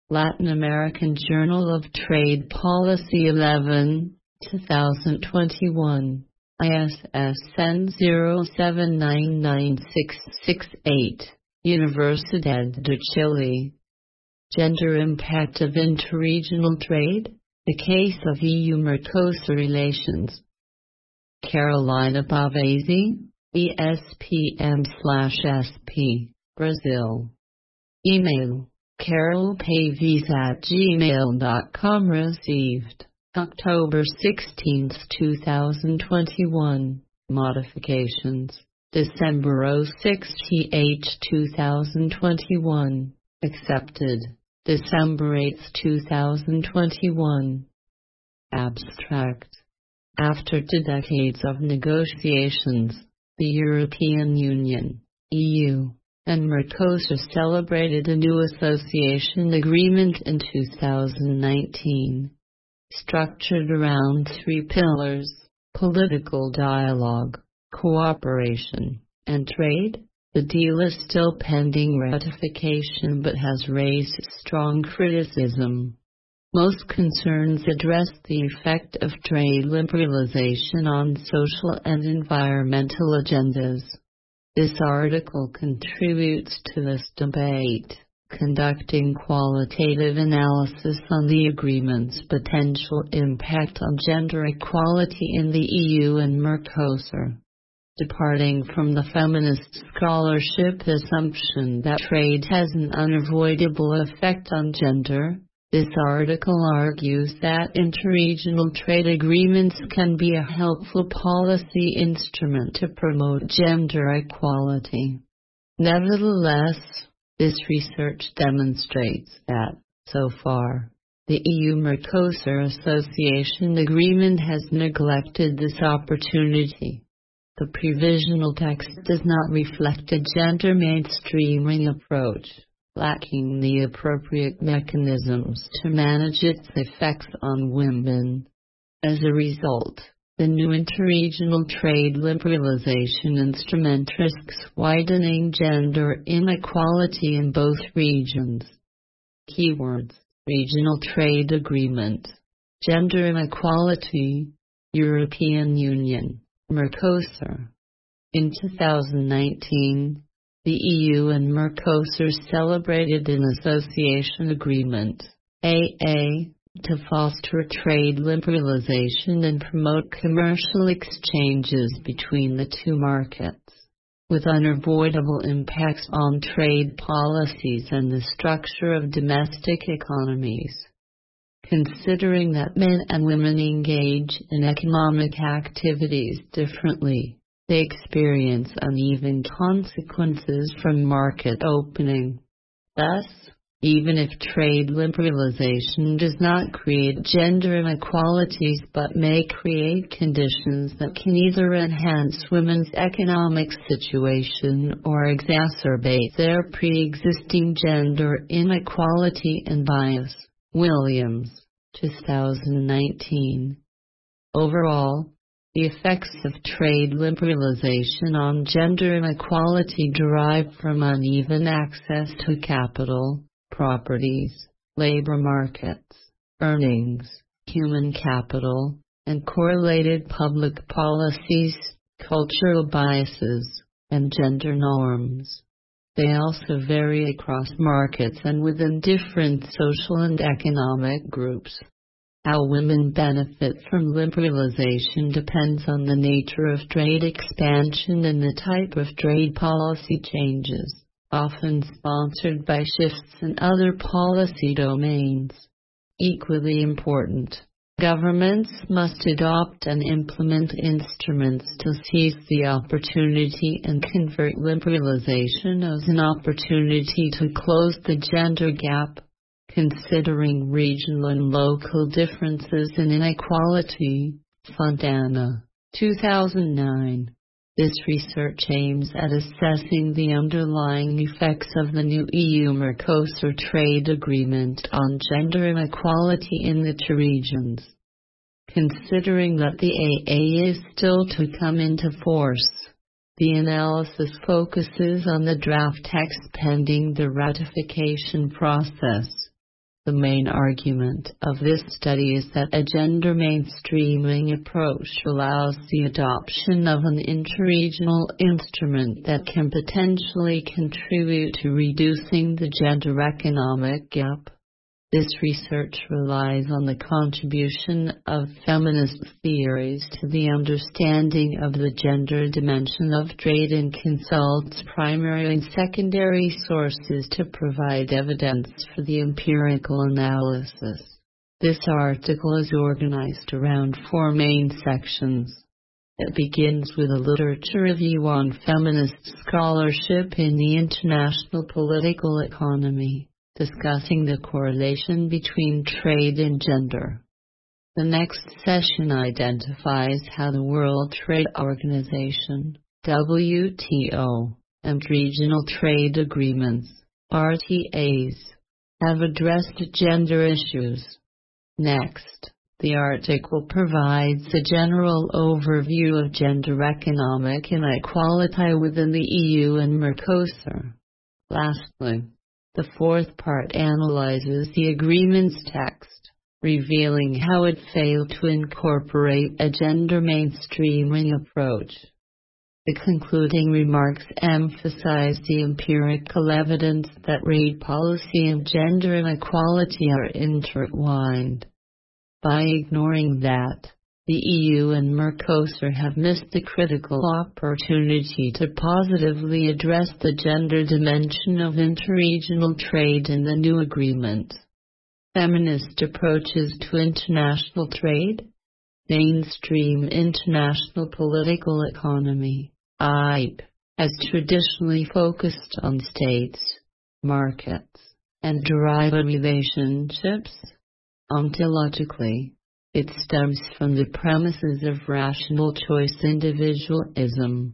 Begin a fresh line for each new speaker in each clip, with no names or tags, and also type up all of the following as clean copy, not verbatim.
Latin American Journal of Trade Policy 11, 2021, ISSN 07996668, Universidad de Chile. Gender Impact of Interregional Trade, the Case of EU-Mercosur Relations. Carolina Pavese, ESPM/SP, Brazil. Email, carolpavese@gmail.com. Received, October 16, 2021. Modifications, December 06, 2021. Accepted, December 8, 2021. Abstract. After 2 decades of negotiations, the European Union, EU, and Mercosur celebrated a new association agreement in 2019. Structured around 3 pillars: political dialogue, cooperation, and trade, the deal is still pending ratification but has raised strong criticism. Most concerns address the effect of trade liberalization on social and environmental agendas. This article contributes to this debate, conducting qualitative analysis on the agreement's potential impact on gender equality in the EU and Mercosur. Departing from the feminist scholarship assumption that trade has an unavoidable effect on gender, this article argues that interregional trade agreements can be a helpful policy instrument to promote gender equality. Nevertheless, this research demonstrates that, so far, the EU-Mercosur Association Agreement has neglected this opportunity. The provisional text does not reflect a gender mainstreaming approach, lacking the appropriate mechanisms to manage its effects on women. As a result, the new interregional trade liberalization instrument risks widening gender inequality in both regions. Keywords: Regional Trade Agreement, Gender Inequality, European Union, Mercosur. In 2019, the EU and Mercosur celebrated an association agreement, AA, to foster trade liberalization and promote commercial exchanges between the two markets, with unavoidable impacts on trade policies and the structure of domestic economies. Considering that men and women engage in economic activities differently, they experience uneven consequences from market opening. Thus, even if trade liberalization does not create gender inequalities but may create conditions that can either enhance women's economic situation or exacerbate their pre-existing gender inequality and bias. Williams, 2019. Overall, the effects of trade liberalization on gender inequality derive from uneven access to capital, properties, labor markets, earnings, human capital, and correlated public policies, cultural biases, and gender norms. They also vary across markets and within different social and economic groups. How women benefit from liberalization depends on the nature of trade expansion and the type of trade policy changes, often sponsored by shifts in other policy domains. Equally important, governments must adopt and implement instruments to seize the opportunity and convert liberalization as an opportunity to close the gender gap, considering regional and local differences in inequality. Fontana, 2009. This research aims at assessing the underlying effects of the new EU-Mercosur trade agreement on gender inequality in the two regions. Considering that the AA is still to come into force, the analysis focuses on the draft text pending the ratification process. The main argument of this study is that a gender mainstreaming approach allows the adoption of an interregional instrument that can potentially contribute to reducing the gender economic gap. This research relies on the contribution of feminist theories to the understanding of the gender dimension of trade and consults primary and secondary sources to provide evidence for the empirical analysis. This article is organized around 4 main sections. It begins with a literature review on feminist scholarship in the international political economy, discussing the correlation between trade and gender. The next session identifies how the World Trade Organization, WTO, and regional trade agreements, RTAs, have addressed gender issues. Next, the article provides a general overview of gender economic inequality within the EU and Mercosur. Lastly, the 4th part analyzes the agreement's text, revealing how it failed to incorporate a gender mainstreaming approach. The concluding remarks emphasize the empirical evidence that trade policy and gender inequality are intertwined. By ignoring that, the EU and Mercosur have missed the critical opportunity to positively address the gender dimension of interregional trade in the new agreement. Feminist approaches to international trade. Mainstream international political economy, IPE, has traditionally focused on states, markets, and derived relationships. Ontologically, it stems from the premises of rational choice individualism.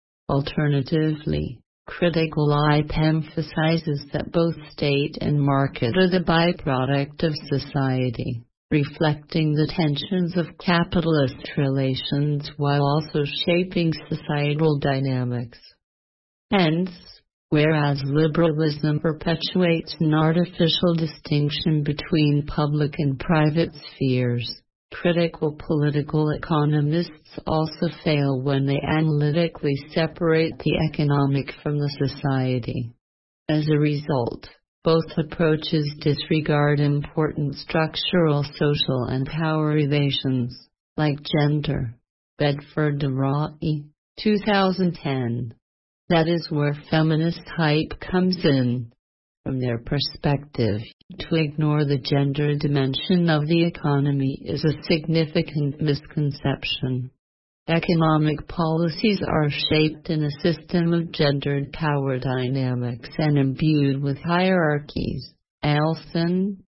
Alternatively, critical IPE emphasizes that both state and market are the byproduct of society, reflecting the tensions of capitalist relations while also shaping societal dynamics. Hence, whereas liberalism perpetuates an artificial distinction between public and private spheres, critical political economists also fail when they analytically separate the economic from the society. As a result, both approaches disregard important structural social and power relations, like gender. Bedford de Rai, 2010. That is where feminist hype comes in. From their perspective, to ignore the gender dimension of the economy is a significant misconception. Economic policies are shaped in a system of gendered power dynamics and imbued with hierarchies. Elson,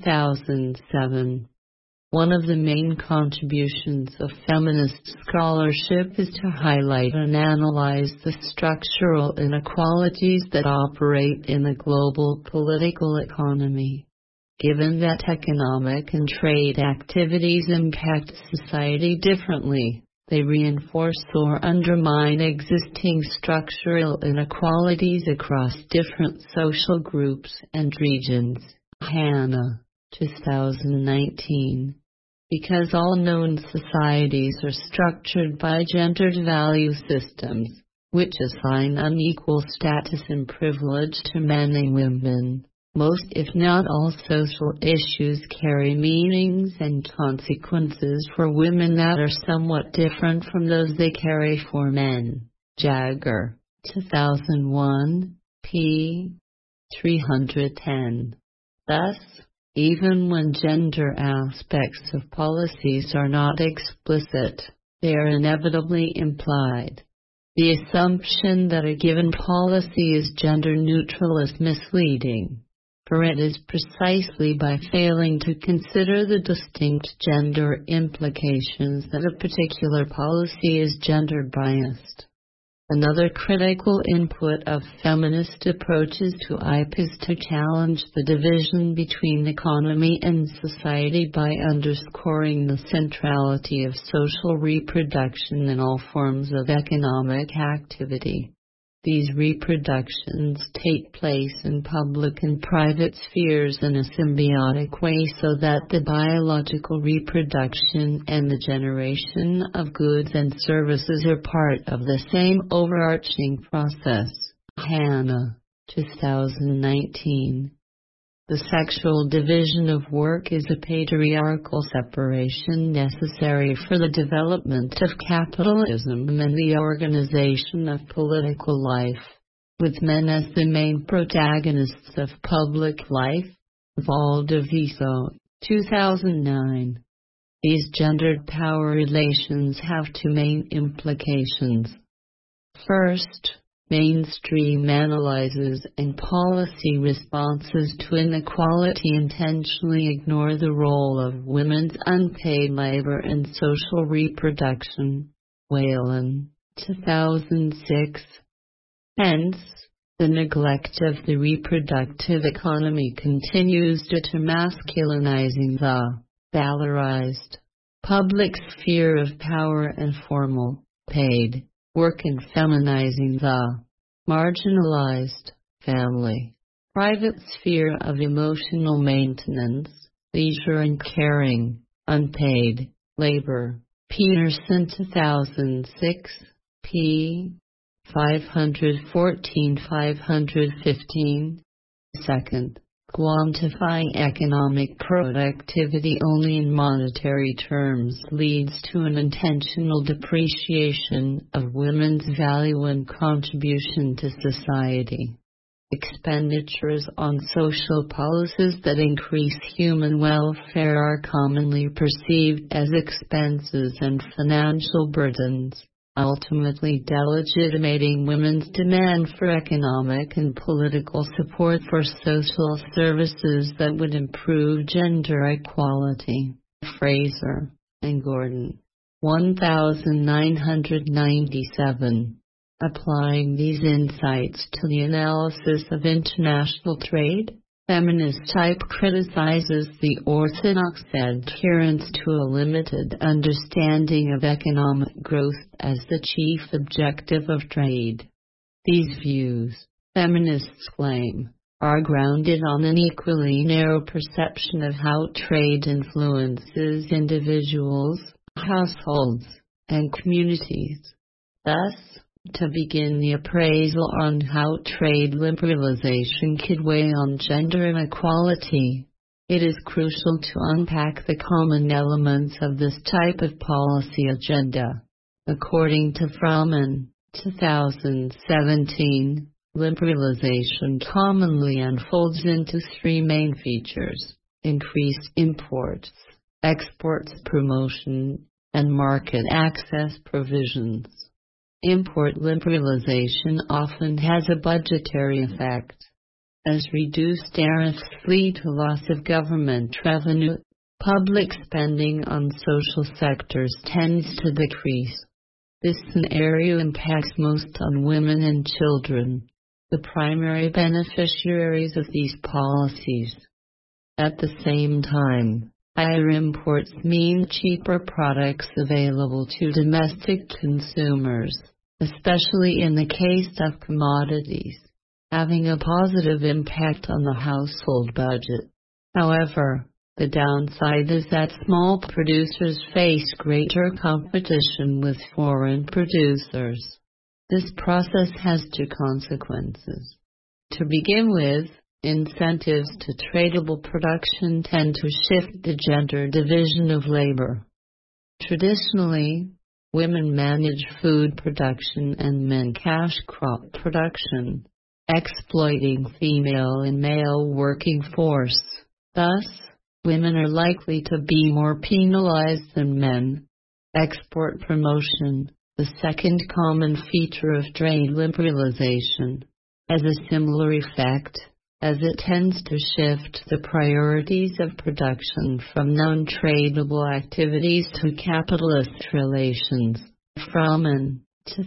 2007. One of the main contributions of feminist scholarship is to highlight and analyze the structural inequalities that operate in the global political economy. Given that economic and trade activities impact society differently, they reinforce or undermine existing structural inequalities across different social groups and regions. Hanna, 2019. Because all known societies are structured by gendered value systems, which assign unequal status and privilege to men and women, most if not all social issues carry meanings and consequences for women that are somewhat different from those they carry for men. Jagger, 2001, p. 310. Thus, even when gender aspects of policies are not explicit, they are inevitably implied. The assumption that a given policy is gender neutral is misleading, for it is precisely by failing to consider the distinct gender implications that a particular policy is gender biased. Another critical input of feminist approaches to IPE is to challenge the division between economy and society by underscoring the centrality of social reproduction in all forms of economic activity. These reproductions take place in public and private spheres in a symbiotic way so that the biological reproduction and the generation of goods and services are part of the same overarching process. Hannah, 2019. The sexual division of work is a patriarchal separation necessary for the development of capitalism and the organization of political life, with men as the main protagonists of public life. Valdiviso, 2009. These gendered power relations have two main implications. First, mainstream analyses and policy responses to inequality intentionally ignore the role of women's unpaid labor and social reproduction. Whalen, 2006. Hence, the neglect of the reproductive economy continues due to masculinizing the valorized public sphere of power and formal, paid work and feminizing the marginalized family, private sphere of emotional maintenance, leisure and caring, unpaid labor. Peterson, 2006, p. 514-515. Second, quantifying economic productivity only in monetary terms leads to an intentional depreciation of women's value and contribution to society. Expenditures on social policies that increase human welfare are commonly perceived as expenses and financial burdens, ultimately delegitimating women's demand for economic and political support for social services that would improve gender equality. Fraser and Gordon, 1997. Applying these insights to the analysis of international trade, feminist type criticizes the orthodox adherence to a limited understanding of economic growth as the chief objective of trade. These views, feminists claim, are grounded on an equally narrow perception of how trade influences individuals, households, and communities. Thus, to begin the appraisal on how trade liberalization could weigh on gender inequality, it is crucial to unpack the common elements of this type of policy agenda. According to Froman, 2017, liberalization commonly unfolds into three main features: increased imports, exports promotion, and market access provisions. Import liberalization often has a budgetary effect, as reduced tariffs lead to loss of government revenue. Public spending on social sectors tends to decrease. This scenario impacts most on women and children, the primary beneficiaries of these policies. At the same time, higher imports mean cheaper products available to domestic consumers, especially in the case of commodities, having a positive impact on the household budget. However, the downside is that small producers face greater competition with foreign producers. This process has two consequences. To begin with, incentives to tradable production tend to shift the gender division of labor. Traditionally, women manage food production and men cash crop production, exploiting female and male working force. Thus, women are likely to be more penalized than men. Export promotion, the second common feature of trade liberalization, has a similar effect, as it tends to shift the priorities of production from non-tradable activities to capitalist relations. Froman,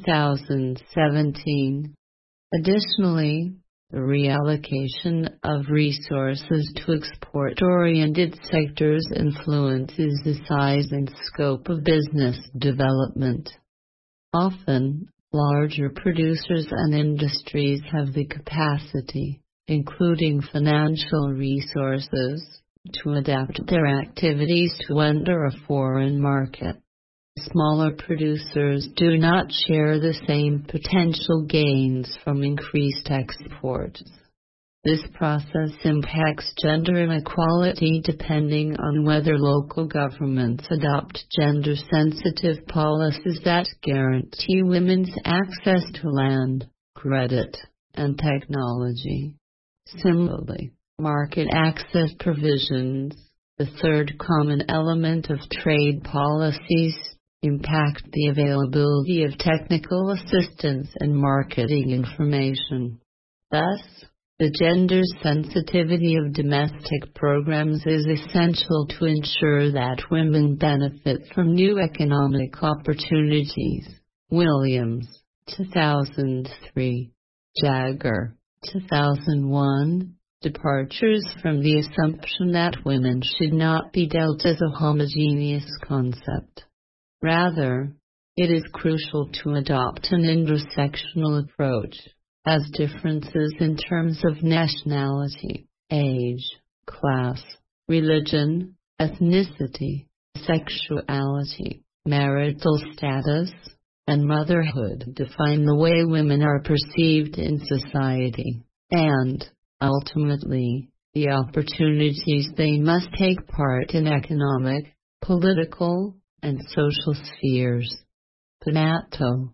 2017. Additionally, the reallocation of resources to export-oriented sectors influences the size and scope of business development. Often, Larger producers and industries have the capacity, including financial resources, to adapt their activities to enter a foreign market. Smaller producers do not share the same potential gains from increased exports. This process impacts gender inequality depending on whether local governments adopt gender-sensitive policies that guarantee women's access to land, credit, and technology. Similarly, market access provisions, the third common element of trade policies, impact the availability of technical assistance and marketing information. Thus, the gender sensitivity of domestic programs is essential to ensure that women benefit from new economic opportunities. Williams, 2003. Jagger, 2001. Departures from the assumption that women should not be dealt as a homogeneous concept. Rather, it is crucial to adopt an intersectional approach, as differences in terms of nationality, age, class, religion, ethnicity, sexuality, marital status, and motherhood define the way women are perceived in society, and, ultimately, the opportunities they must take part in economic, political, and social spheres. Panato,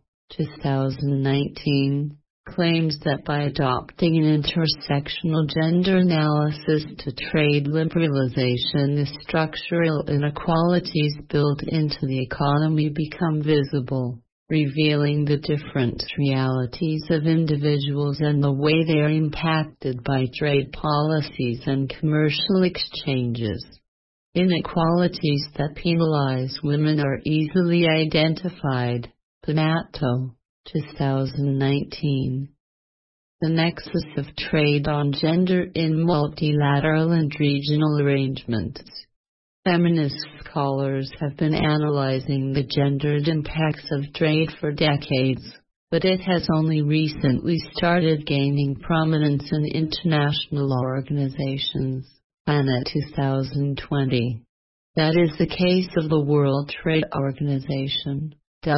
2019, claims that by adopting an intersectional gender analysis to trade liberalization, the structural inequalities built into the economy become visible, revealing the different realities of individuals and the way they are impacted by trade policies and commercial exchanges. Inequalities that penalize women are easily identified. Panato, 2019. The nexus of trade on gender in multilateral and regional arrangements. Feminist scholars have been analyzing the gendered impacts of trade for decades, but it has only recently started gaining prominence in international organizations. Planet 2020. That is the case of the World Trade Organization,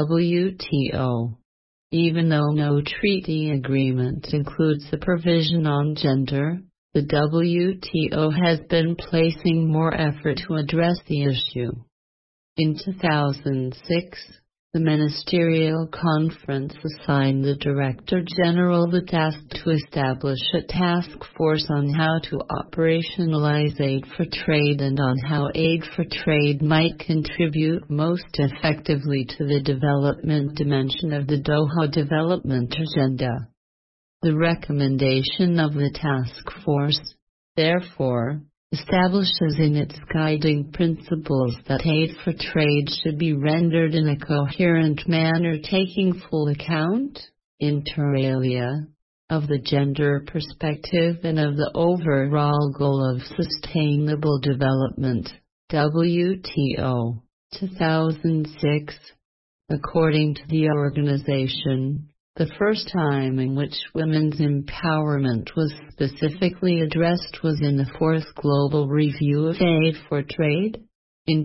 WTO. Even though no treaty agreement includes a provision on gender, the WTO has been placing more effort to address the issue. In 2006, the Ministerial Conference assigned the Director General the task to establish a task force on how to operationalize aid for trade and on how aid for trade might contribute most effectively to the development dimension of the Doha Development Agenda. The recommendation of the task force, therefore, establishes in its guiding principles that aid for trade should be rendered in a coherent manner taking full account, inter alia, of the gender perspective and of the overall goal of sustainable development. WTO, 2006. According to the organization, the first time in which women's empowerment was specifically addressed was in the Fourth Global Review of Aid for Trade, in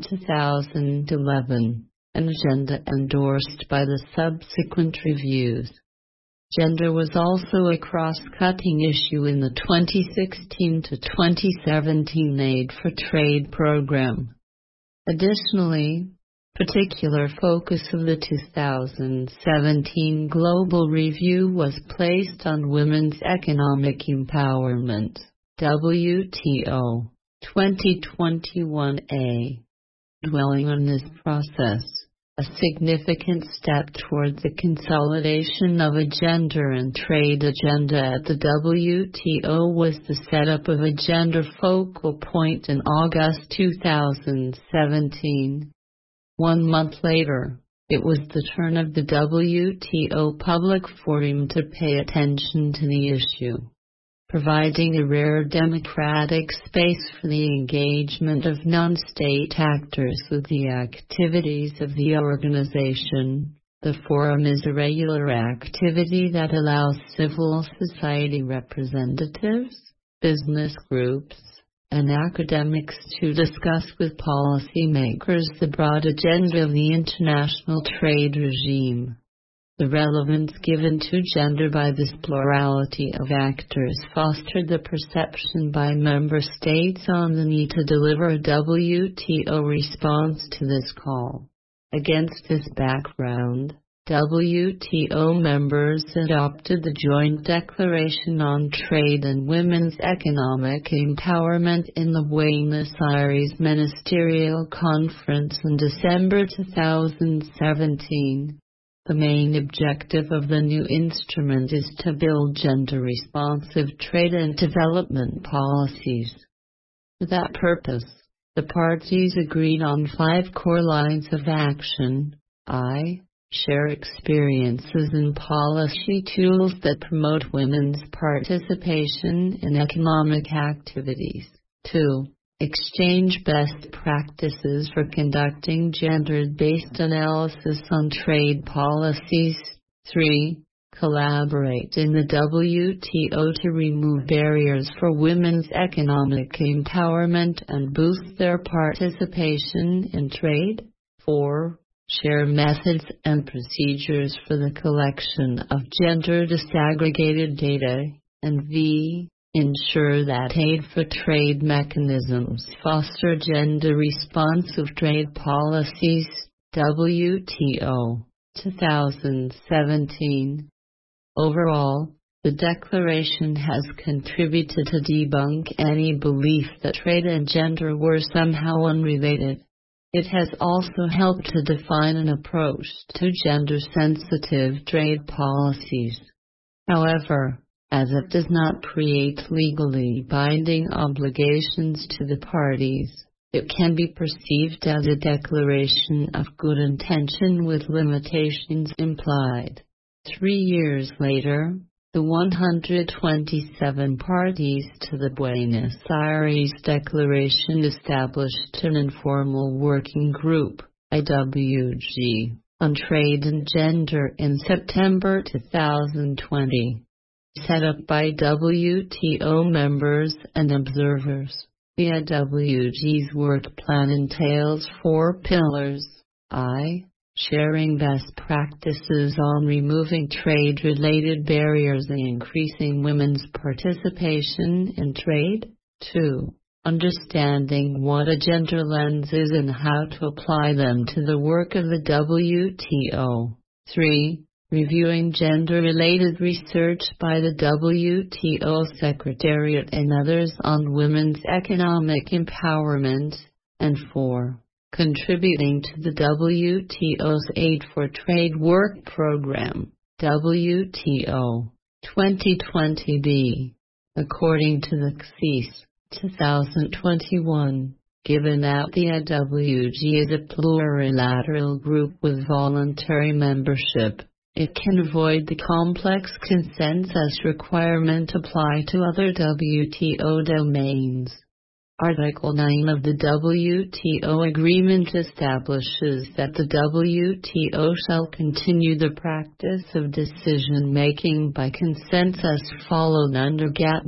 2011, an agenda endorsed by the subsequent reviews. Gender was also a cross-cutting issue in the 2016 to 2017 Aid for Trade program. Additionally, particular focus of the 2017 Global Review was placed on women's economic empowerment. WTO 2021A. Dwelling on this process, a significant step towards the consolidation of a gender and trade agenda at the WTO was the setup of a gender focal point in August 2017. 1 month later, it was the turn of the WTO Public Forum to pay attention to the issue. Providing a rare democratic space for the engagement of non-state actors with the activities of the organization, The forum is a regular activity that allows civil society representatives, business groups, and academics to discuss with policymakers the broad agenda of the international trade regime. The relevance given to gender by this plurality of actors fostered the perception by member states on the need to deliver a WTO response to this call. Against this background, WTO members adopted the Joint Declaration on Trade and Women's Economic Empowerment in the Buenos Aires Ministerial Conference in December 2017. The main objective of the new instrument is to build gender-responsive trade and development policies. For that purpose, the parties agreed on 5 core lines of action. Share experiences and policy tools that promote women's participation in economic activities. 2. Exchange best practices for conducting gender-based analysis on trade policies. 3. Collaborate in the WTO to remove barriers for women's economic empowerment and boost their participation in trade. 4. Share methods and procedures for the collection of gender disaggregated data. And V. Ensure that aid for trade mechanisms foster gender-responsive trade policies. WTO 2017. Overall, the declaration has contributed to debunk any belief that trade and gender were somehow unrelated. It has also helped to define an approach to gender-sensitive trade policies. However, as it does not create legally binding obligations to the parties, it can be perceived as a declaration of good intention with limitations implied. 3 years later, the 127 parties to the Buenos Aires Declaration established an informal working group, IWG, on trade and gender in September 2020. Set up by WTO members and observers, the IWG's work plan entails 4 pillars. Sharing best practices on removing trade-related barriers and increasing women's participation in trade. 2. Understanding what a gender lens is and how to apply them to the work of the WTO. 3. Reviewing gender-related research by the WTO Secretariat and others on women's economic empowerment. And 4. Contributing to the WTO's Aid for Trade Work Program, WTO 2020b. According to the CSIS 2021, given that the IWG is a plurilateral group with voluntary membership, it can avoid the complex consensus requirement apply to other WTO domains. Article 9 of the WTO Agreement establishes that the WTO shall continue the practice of decision-making by consensus followed under GATT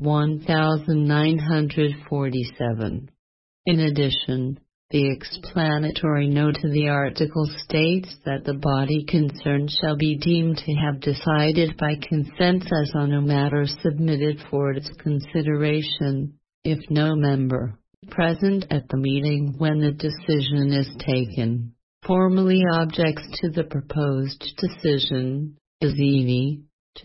1947. In addition, the explanatory note to the article states that the body concerned shall be deemed to have decided by consensus on a matter submitted for its consideration, if no member present at the meeting when the decision is taken formally objects to the proposed decision. Izzini,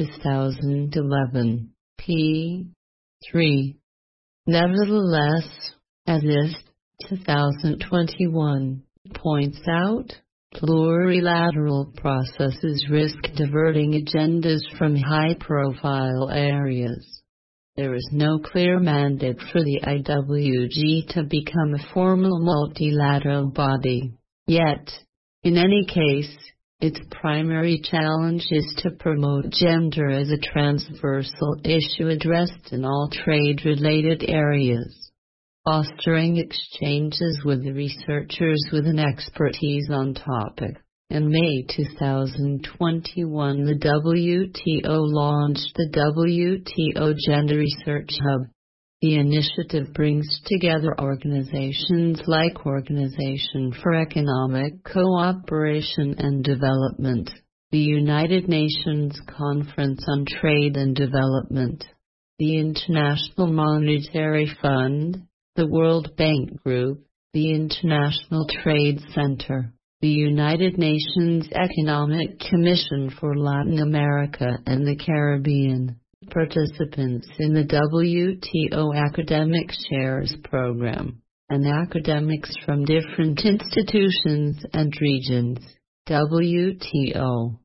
2011, p. 3. Nevertheless, as is 2021 points out, plurilateral processes risk diverting agendas from high-profile areas. There is no clear mandate for the IWG to become a formal multilateral body. Yet, in any case, its primary challenge is to promote gender as a transversal issue addressed in all trade-related areas, fostering exchanges with researchers with an expertise on topic. In May 2021, the WTO launched the WTO Gender Research Hub. The initiative brings together organizations like Organization for Economic Cooperation and Development, the United Nations Conference on Trade and Development, the International Monetary Fund, the World Bank Group, the International Trade Center, the United Nations Economic Commission for Latin America and the Caribbean. Participants in the WTO Academic Shares Program, and academics from different institutions and regions. WTO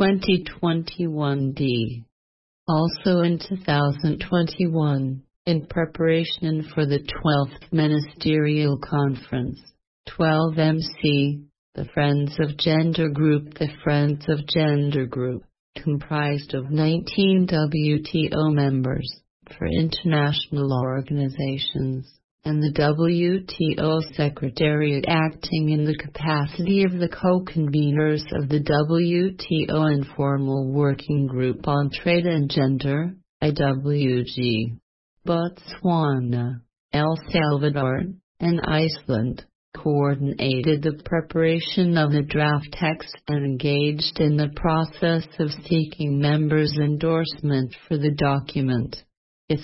2021D. Also in 2021, in preparation for the 12th Ministerial Conference, 12MC, the Friends of Gender Group. The Friends of Gender Group, comprised of 19 WTO members for international organizations, and the WTO Secretariat acting in the capacity of the co-conveners of the WTO Informal Working Group on Trade and Gender, IWG. Botswana, El Salvador, and Iceland coordinated the preparation of the draft text and engaged in the process of seeking members' endorsement for the document. ISP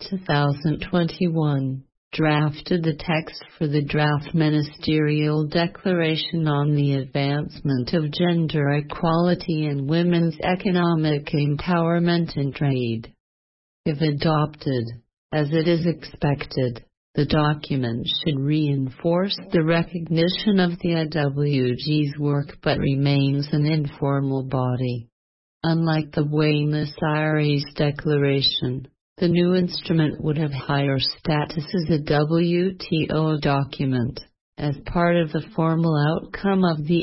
2021 drafted the text for the draft ministerial declaration on the advancement of gender equality and women's economic empowerment and trade. If adopted, as it is expected, the document should reinforce the recognition of the IWG's work but remains an informal body. Unlike the Buenos Aires Declaration, the new instrument would have higher status as a WTO document, as part of the formal outcome of the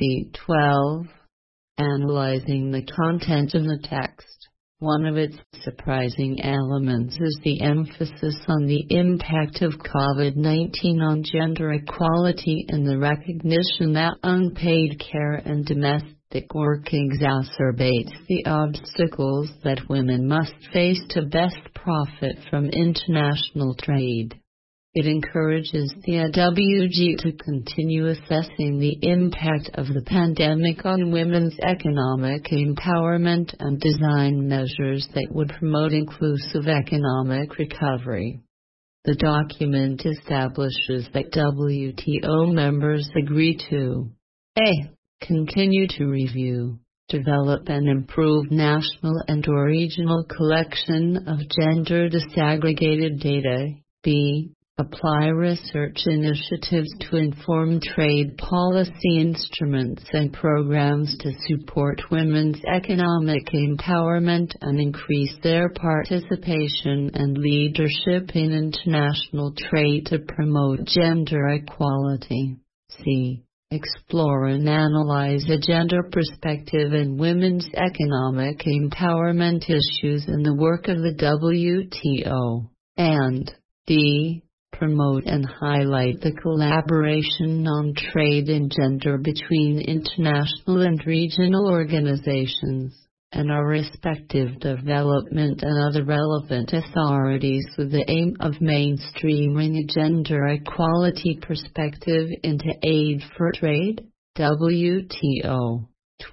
MC12. Analyzing the content of the text, one of its surprising elements is the emphasis on the impact of COVID-19 on gender equality and the recognition that unpaid care and domestic work exacerbates the obstacles that women must face to best profit from international trade. It encourages the IWG to continue assessing the impact of the pandemic on women's economic empowerment and design measures that would promote inclusive economic recovery. The document establishes that WTO members agree to a. Continue to review, develop and improve national and/or regional collection of gender disaggregated data, b. Apply research initiatives to inform trade policy instruments and programs to support women's economic empowerment and increase their participation and leadership in international trade to promote gender equality. C. Explore and analyze a gender perspective in women's economic empowerment issues in the work of the WTO. And D. Promote and highlight the collaboration on trade and gender between international and regional organizations, and our respective development and other relevant authorities with the aim of mainstreaming a gender equality perspective into aid for trade, WTO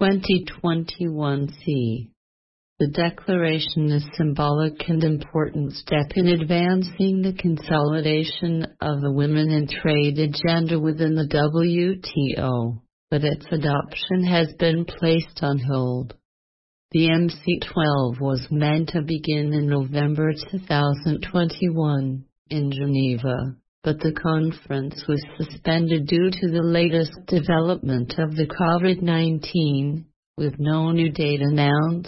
2021C. The declaration is a symbolic and important step in advancing the consolidation of the women in trade agenda within the WTO, but its adoption has been placed on hold. The MC12 was meant to begin in November 2021 in Geneva, but the conference was suspended due to the latest development of the COVID-19, with no new date announced.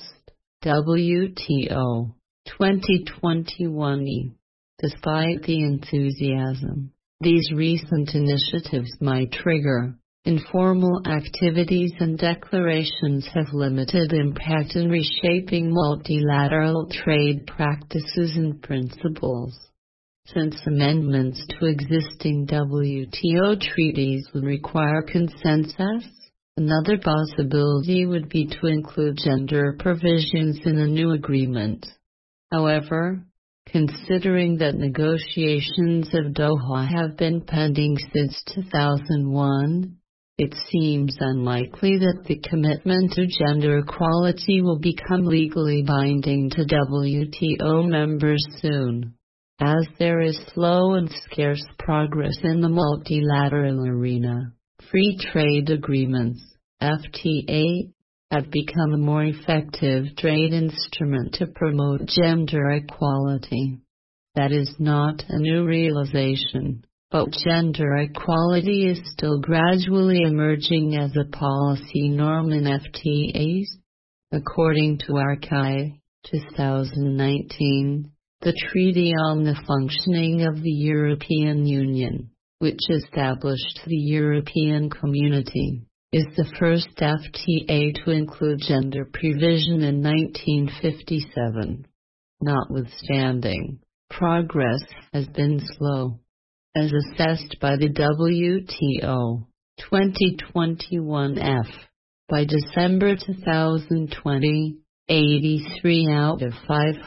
WTO 2021E. Despite the enthusiasm these recent initiatives might trigger, informal activities and declarations have limited impact in reshaping multilateral trade practices and principles. Since amendments to existing WTO treaties would require consensus, Another possibility would be to include gender provisions in a new agreement. However, considering that negotiations of Doha have been pending since 2001, it seems unlikely that the commitment to gender equality will become legally binding to WTO members soon, as there is slow and scarce progress in the multilateral arena. Free trade agreements, FTA, have become a more effective trade instrument to promote gender equality. That is not a new realization, but gender equality is still gradually emerging as a policy norm in FTAs. According to Archive 2019, the Treaty on the Functioning of the European Union, which established the European Community, is the first FTA to include gender provision in 1957. Notwithstanding, progress has been slow. As assessed by the WTO 2021 F, by December 2020, 83 out of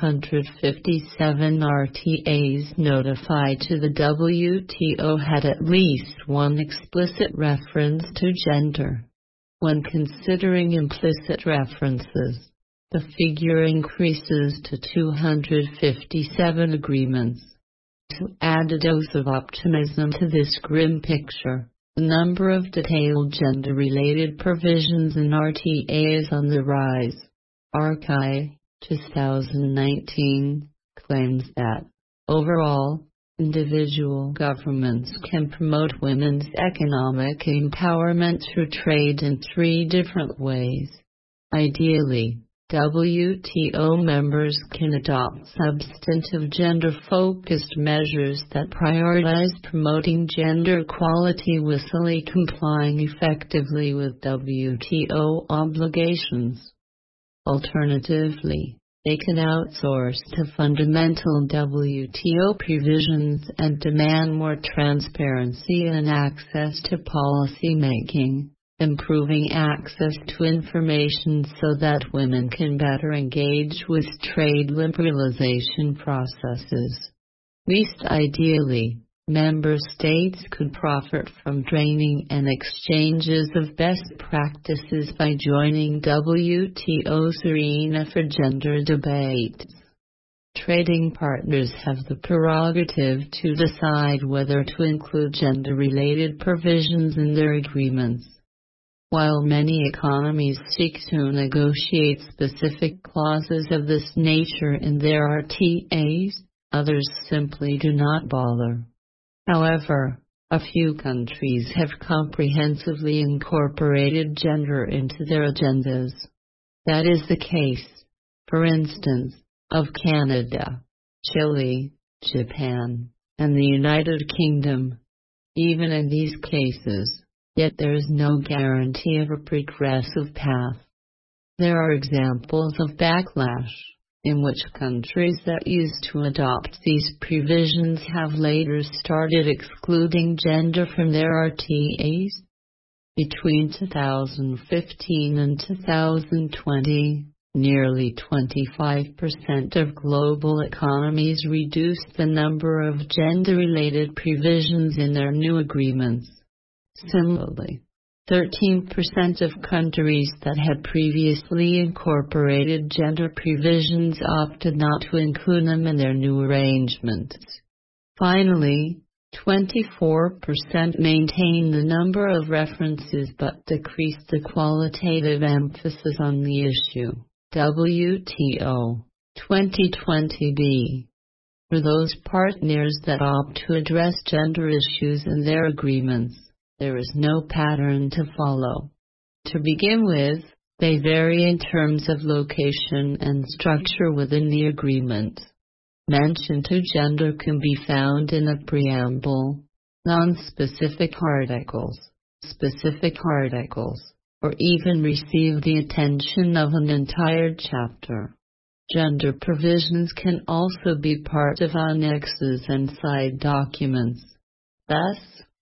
557 RTAs notified to the WTO had at least one explicit reference to gender. When considering implicit references, the figure increases to 257 agreements. To add a dose of optimism to this grim picture, the number of detailed gender-related provisions in RTA is on the rise. Archive 2019 claims that, overall, individual governments can promote women's economic empowerment through trade in 3 different ways. Ideally, WTO members can adopt substantive gender-focused measures that prioritize promoting gender equality while complying effectively with WTO obligations. Alternatively, they can outsource to fundamental WTO provisions and demand more transparency and access to policy making, improving access to information so that women can better engage with trade liberalization processes. Least ideally, member states could profit from training and exchanges of best practices by joining WTO's arena for gender debates. Trading partners have the prerogative to decide whether to include gender-related provisions in their agreements. While many economies seek to negotiate specific clauses of this nature in their RTAs, others simply do not bother. However, a few countries have comprehensively incorporated gender into their agendas. That is the case, for instance, of Canada, Chile, Japan, and the United Kingdom. Even in these cases, yet there is no guarantee of a progressive path. There are examples of backlash, in which countries that used to adopt these provisions have later started excluding gender from their RTAs. Between 2015 and 2020, nearly 25% of global economies reduced the number of gender-related provisions in their new agreements. Similarly, 13% of countries that had previously incorporated gender provisions opted not to include them in their new arrangements. Finally, 24% maintained the number of references but decreased the qualitative emphasis on the issue. WTO 2020b. For those partners that opt to address gender issues in their agreements, there is no pattern to follow. To begin with, they vary in terms of location and structure within the agreement. Mention to gender can be found in a preamble, non-specific articles, specific articles, or even receive the attention of an entire chapter. Gender provisions can also be part of annexes and side documents. Thus,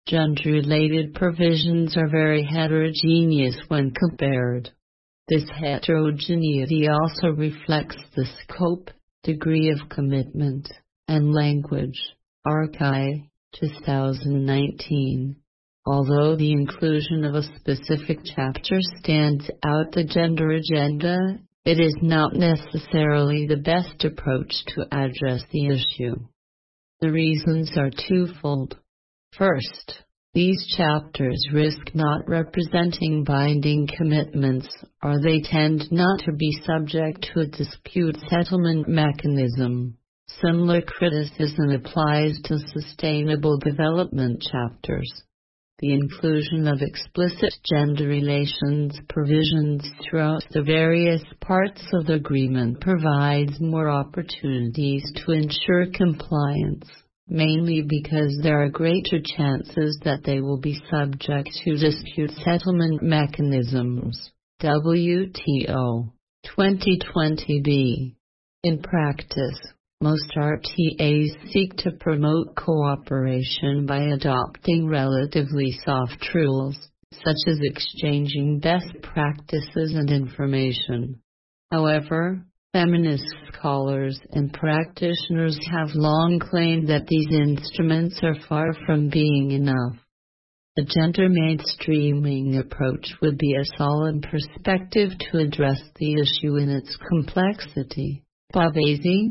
Gender-related provisions are very heterogeneous when compared. This heterogeneity also reflects the scope, degree of commitment, and language. Archive, 2019. Although the inclusion of a specific chapter stands out the gender agenda, it is not necessarily the best approach to address the issue. The reasons are twofold. First, these chapters risk not representing binding commitments, or they tend not to be subject to a dispute settlement mechanism. Similar criticism applies to sustainable development chapters. The inclusion of explicit gender relations provisions throughout the various parts of the agreement provides more opportunities to ensure compliance, mainly because there are greater chances that they will be subject to dispute settlement mechanisms. WTO 2020b. In practice, most RTAs seek to promote cooperation by adopting relatively soft rules, such as exchanging best practices and information. However, feminist scholars and practitioners have long claimed that these instruments are far from being enough. A gender mainstreaming approach would be a solid perspective to address the issue in its complexity. Pavese,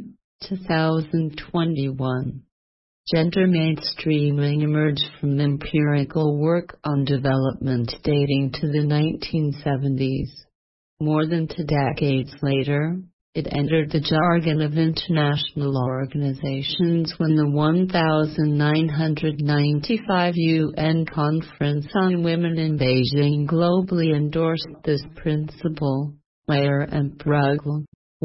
2021. Gender mainstreaming emerged from empirical work on development dating to the 1970s. More than 2 decades later, it entered the jargon of international organizations when the 1995 UN Conference on Women in Beijing globally endorsed this principle. Mayer and Bruegel,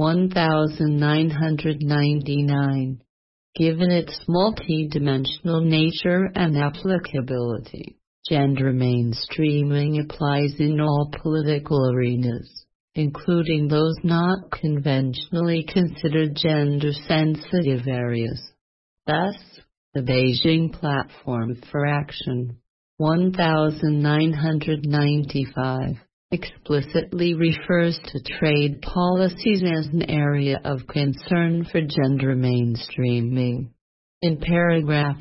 1999. Given its multi-dimensional nature and applicability, gender mainstreaming applies in all political arenas, including those not conventionally considered gender-sensitive areas. Thus, the Beijing Platform for Action, 1995, explicitly refers to trade policies as an area of concern for gender mainstreaming. In paragraph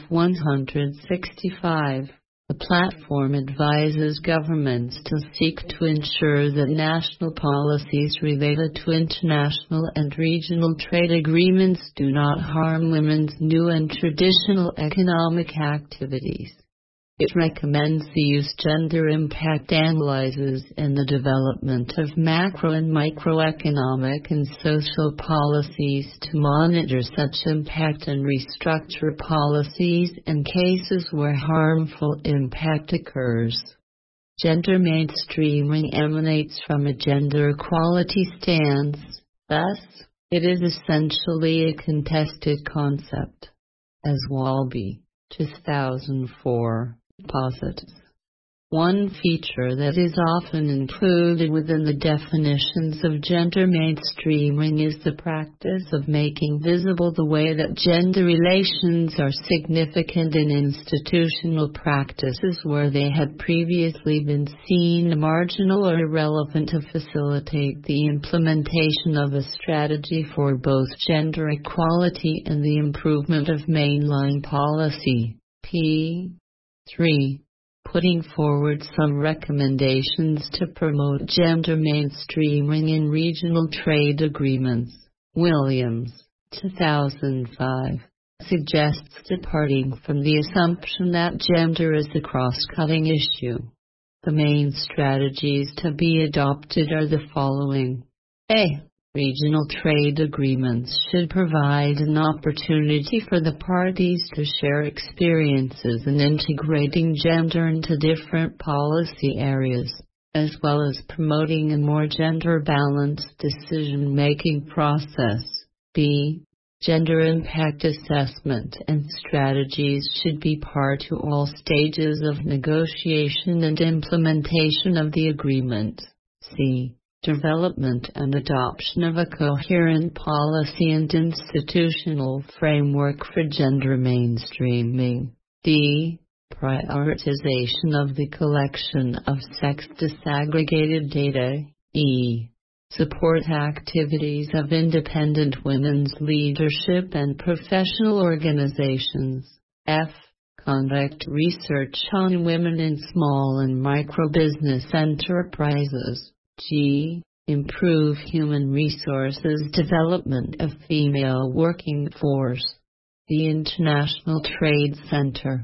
165, the platform advises governments to seek to ensure that national policies related to international and regional trade agreements do not harm women's new and traditional economic activities. It recommends the use of gender impact analyses in the development of macro and microeconomic and social policies to monitor such impact and restructure policies in cases where harmful impact occurs. Gender mainstreaming emanates from a gender equality stance, thus, it is essentially a contested concept. As Walby, 2004. Posits. One feature that is often included within the definitions of gender mainstreaming is the practice of making visible the way that gender relations are significant in institutional practices where they had previously been seen marginal or irrelevant, to facilitate the implementation of a strategy for both gender equality and the improvement of mainline policy. p. 3. Putting forward some recommendations to promote gender mainstreaming in regional trade agreements. Williams, 2005, suggests departing from the assumption that gender is a cross-cutting issue. The main strategies to be adopted are the following. A. Regional trade agreements should provide an opportunity for the parties to share experiences in integrating gender into different policy areas, as well as promoting a more gender-balanced decision-making process. B. Gender impact assessment and strategies should be part to all stages of negotiation and implementation of the agreement. C. Development and adoption of a coherent policy and institutional framework for gender mainstreaming. D. Prioritization of the collection of sex disaggregated data. E. Support activities of independent women's leadership and professional organizations. F. Conduct research on women in small and micro business enterprises. G. Improve human resources development of female working force. The International Trade Center,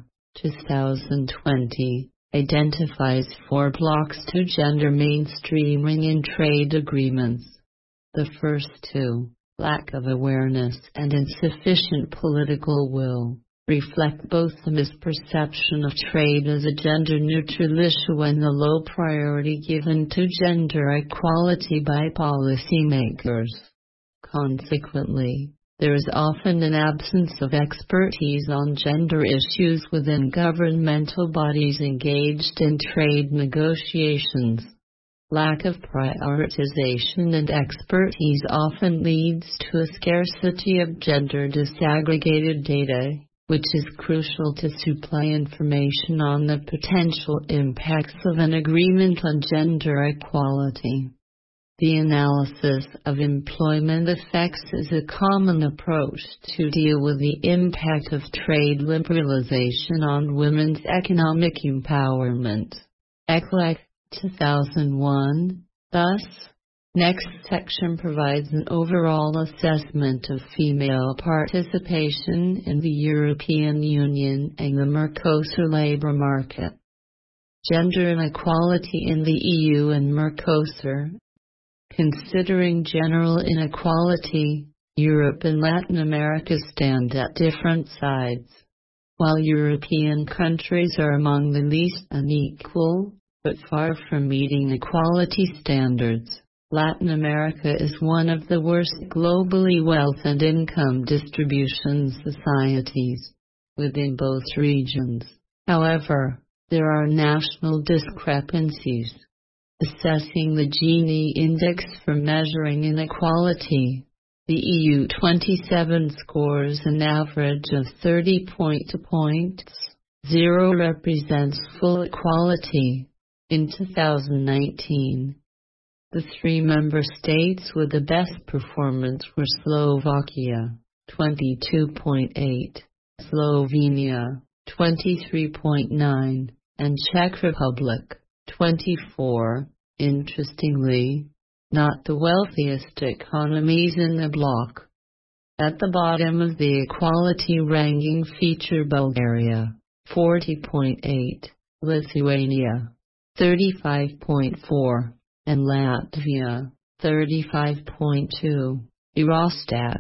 2020, identifies 4 blocks to gender mainstreaming in trade agreements. The first 2, lack of awareness and insufficient political will, reflect both the misperception of trade as a gender-neutral issue and the low priority given to gender equality by policymakers. Consequently, there is often an absence of expertise on gender issues within governmental bodies engaged in trade negotiations. Lack of prioritization and expertise often leads to a scarcity of gender disaggregated data, which is crucial to supply information on the potential impacts of an agreement on gender equality. The analysis of employment effects is a common approach to deal with the impact of trade liberalization on women's economic empowerment. Eklek, 2001. Thus, next section provides an overall assessment of female participation in the European Union and the Mercosur labor market. Gender inequality in the EU and Mercosur. Considering general inequality, Europe and Latin America stand at different sides. While European countries are among the least unequal, but far from meeting equality standards, Latin America is one of the worst globally wealth and income distribution societies. Within both regions, however, there are national discrepancies. Assessing the Gini index for measuring inequality, the EU 27 scores an average of 30 points. 0 represents full equality. In 2019, the 3 member states with the best performance were Slovakia, 22.8, Slovenia, 23.9, and Czech Republic, 24. Interestingly, not the wealthiest economies in the bloc. At the bottom of the equality ranking feature Bulgaria, 40.8, Lithuania, 35.4, and Latvia, 35.2. Eurostat,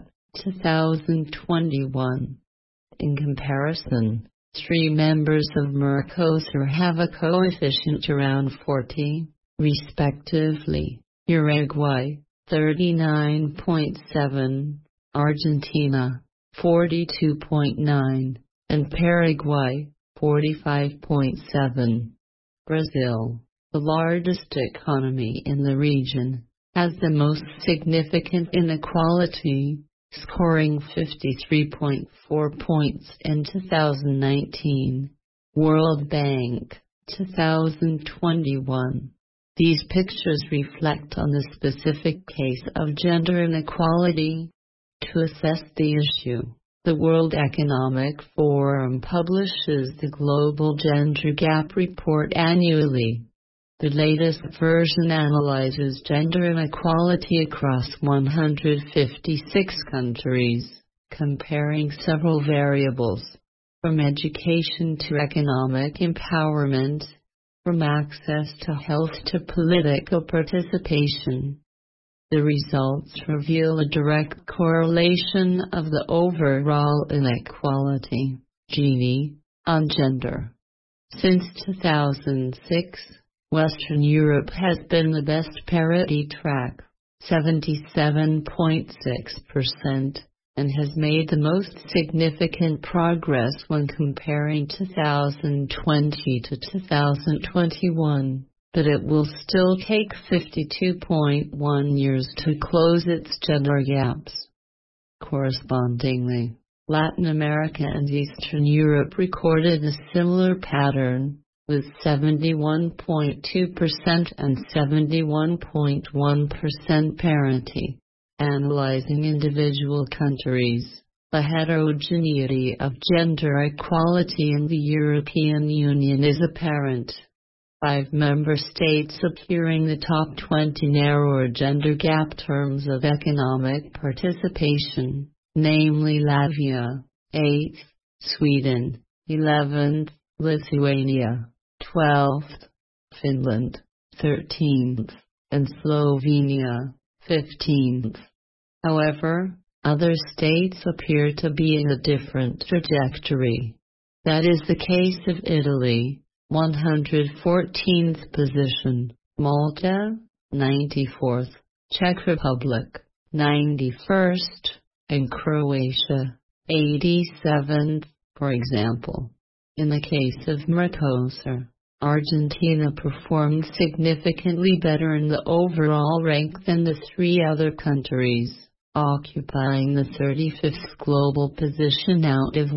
2021. In comparison, 3 members of Mercosur have a coefficient around 40, respectively: Uruguay, 39.7, Argentina, 42.9, and Paraguay, 45.7. Brazil, the largest economy in the region, has the most significant inequality, scoring 53.4 points in 2019. World Bank, 2021. These pictures reflect on the specific case of gender inequality. To assess the issue, the World Economic Forum publishes the Global Gender Gap Report annually. The latest version analyzes gender inequality across 156 countries, comparing several variables, from education to economic empowerment, from access to health to political participation. The results reveal a direct correlation of the overall inequality, Gini, on gender. Since 2006, Western Europe has been the best parity track, 77.6%, and has made the most significant progress when comparing 2020 to 2021, but it will still take 52.1 years to close its gender gaps. Correspondingly, Latin America and Eastern Europe recorded a similar pattern, with 71.2% and 71.1% parity. Analyzing individual countries, the heterogeneity of gender equality in the European Union is apparent. 5 member states appearing the top 20 narrower gender gap terms of economic participation, namely Latvia, 8th, Sweden, 11th, Lithuania, 12th, Finland, 13th, and Slovenia, 15th. However, other states appear to be in a different trajectory. That is the case of Italy, 114th position, Malta, 94th, Czech Republic, 91st, and Croatia, 87th, for example. In the case of Mercosur, Argentina performed significantly better in the overall rank than the 3 other countries, occupying the 35th global position out of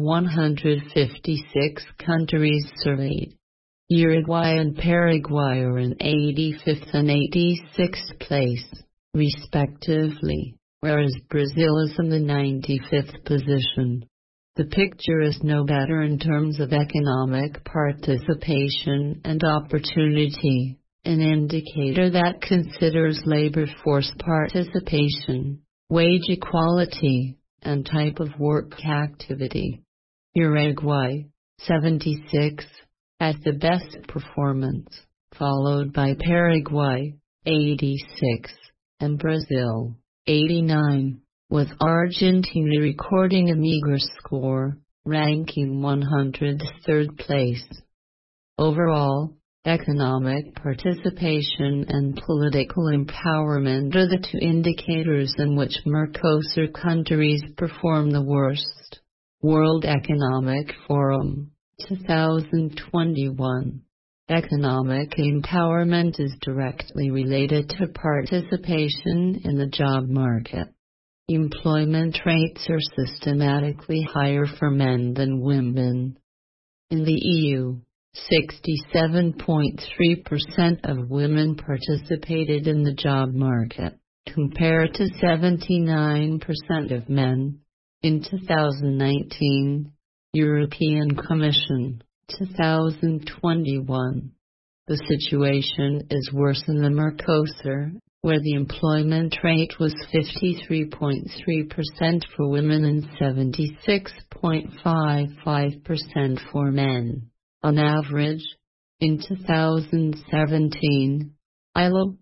156 countries surveyed. Uruguay and Paraguay are in 85th and 86th place, respectively, whereas Brazil is in the 95th position. The picture is no better in terms of economic participation and opportunity, an indicator that considers labor force participation, wage equality, and type of work activity. Uruguay, 76, has the best performance, followed by Paraguay, 86, and Brazil, 89, with Argentina recording a meager score, ranking 103rd place. Overall, economic participation and political empowerment are the 2 indicators in which Mercosur countries perform the worst. World Economic Forum, 2021. Economic empowerment is directly related to participation in the job market. Employment rates are systematically higher for men than women. In the EU, 67.3% of women participated in the job market, compared to 79% of men. In 2019, European Commission, 2021. The situation is worse in the Mercosur, where the employment rate was 53.3% for women and 76.55% for men, on average. In 2017, ILO,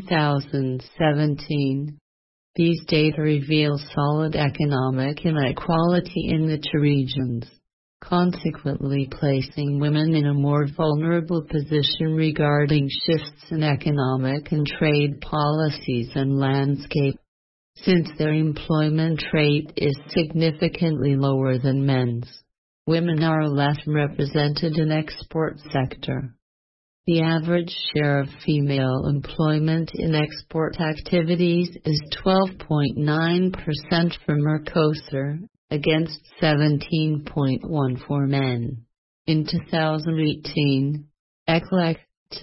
2017. These data reveal solid economic inequality in the 2 regions, consequently placing women in a more vulnerable position regarding shifts in economic and trade policies and landscape. Since their employment rate is significantly lower than men's, women are less represented in export sector. The average share of female employment in export activities is 12.9% for Mercosur, against 17.1% for men. In 2018, ECLEC,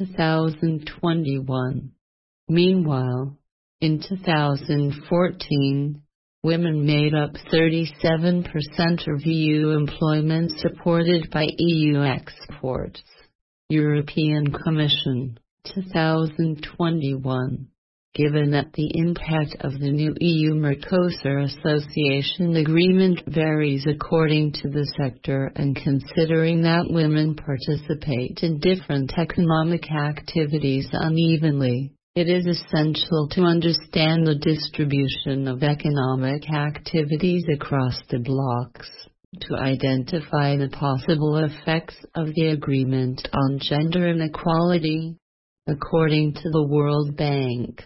2021. Meanwhile, in 2014, women made up 37% of EU employment supported by EU exports. European Commission, 2021. Given that the impact of the new EU-Mercosur Association Agreement varies according to the sector and considering that women participate in different economic activities unevenly, it is essential to understand the distribution of economic activities across the blocks, to identify the possible effects of the agreement on gender inequality. According to the World Bank,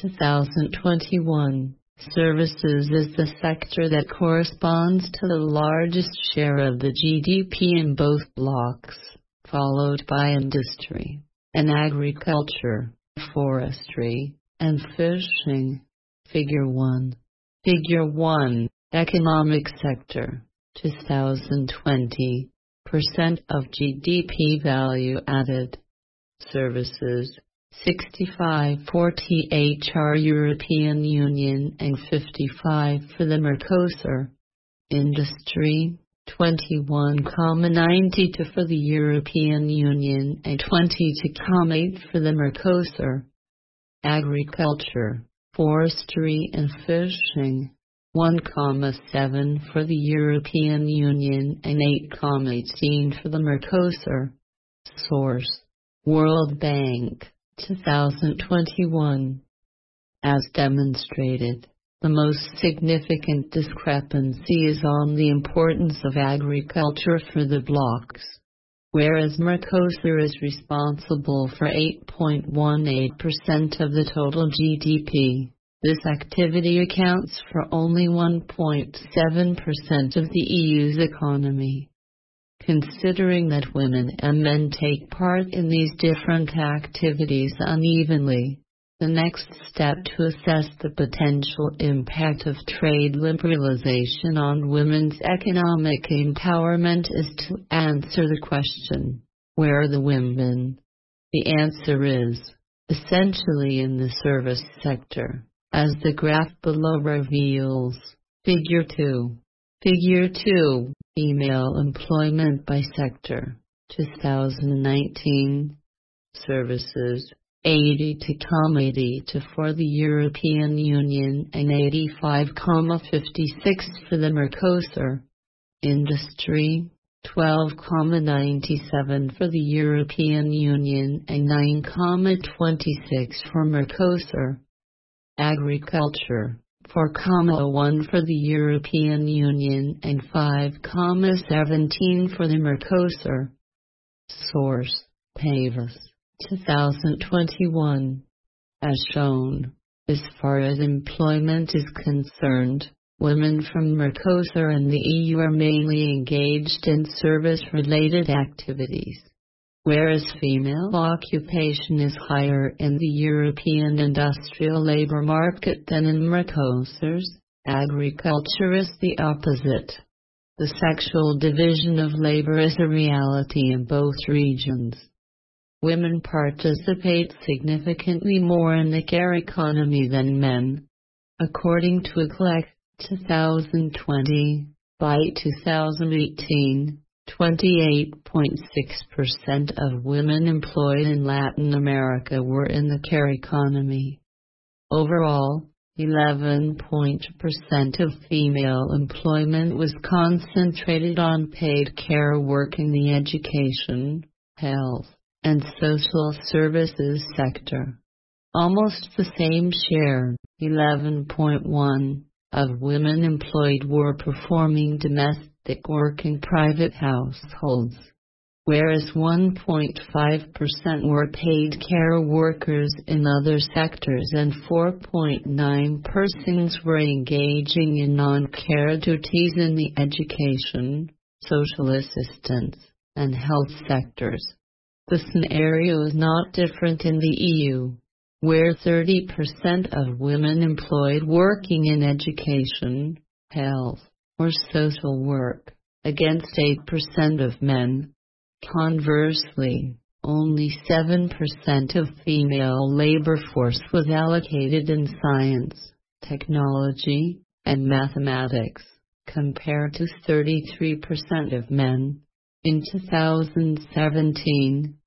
2021, services is the sector that corresponds to the largest share of the GDP in both blocks, followed by industry and agriculture, forestry, and fishing. Figure 1. Figure 1, Economic Sector. 2020, of GDP value added. Services, 65-40 HR European Union and 55 for the Mercosur. Industry, 21,92 for the European Union and 22,8 for the Mercosur. Agriculture, forestry and fishing, 1,7 for the European Union and 8,18 for the Mercosur. Source: World Bank, 2021. As demonstrated, the most significant discrepancy is on the importance of agriculture for the blocs. Whereas Mercosur is responsible for 8.18% of the total GDP, this activity accounts for only 1.7% of the EU's economy. Considering that women and men take part in these different activities unevenly, the next step to assess the potential impact of trade liberalization on women's economic empowerment is to answer the question, where are the women? The answer is, essentially in the service sector, as the graph below reveals. Figure 2. Figure 2, Female Employment by Sector, 2019. Services, 80,82 for the European Union and 85,56 for the Mercosur. Industry, 12,97 for the European Union and 9,26 for Mercosur. Agriculture, 4,1 for the European Union and 5,17 for the Mercosur. Source: Pavas, 2021. As shown, as far as employment is concerned, women from Mercosur and the EU are mainly engaged in service-related activities, whereas female occupation is higher in the European industrial labor market than in Mercosur's. Agriculture is the opposite. The sexual division of labor is a reality in both regions. Women participate significantly more in the care economy than men. According to ECLEC 2020, by 2018, 28.6% of women employed in Latin America were in the care economy. Overall, 11% of female employment was concentrated on paid care work in the education, health, and social services sector. Almost the same share, 11.1%, of women employed were performing domestic work in private households, whereas 1.5% were paid care workers in other sectors and 4.9% were engaging in non-care duties in the education, social assistance, and health sectors. The scenario is not different in the EU, where 30% of women employed working in education, health, or social work, against 8% of men. Conversely, only 7% of female labor force was allocated in science, technology, and mathematics, compared to 33% of men. In 2017,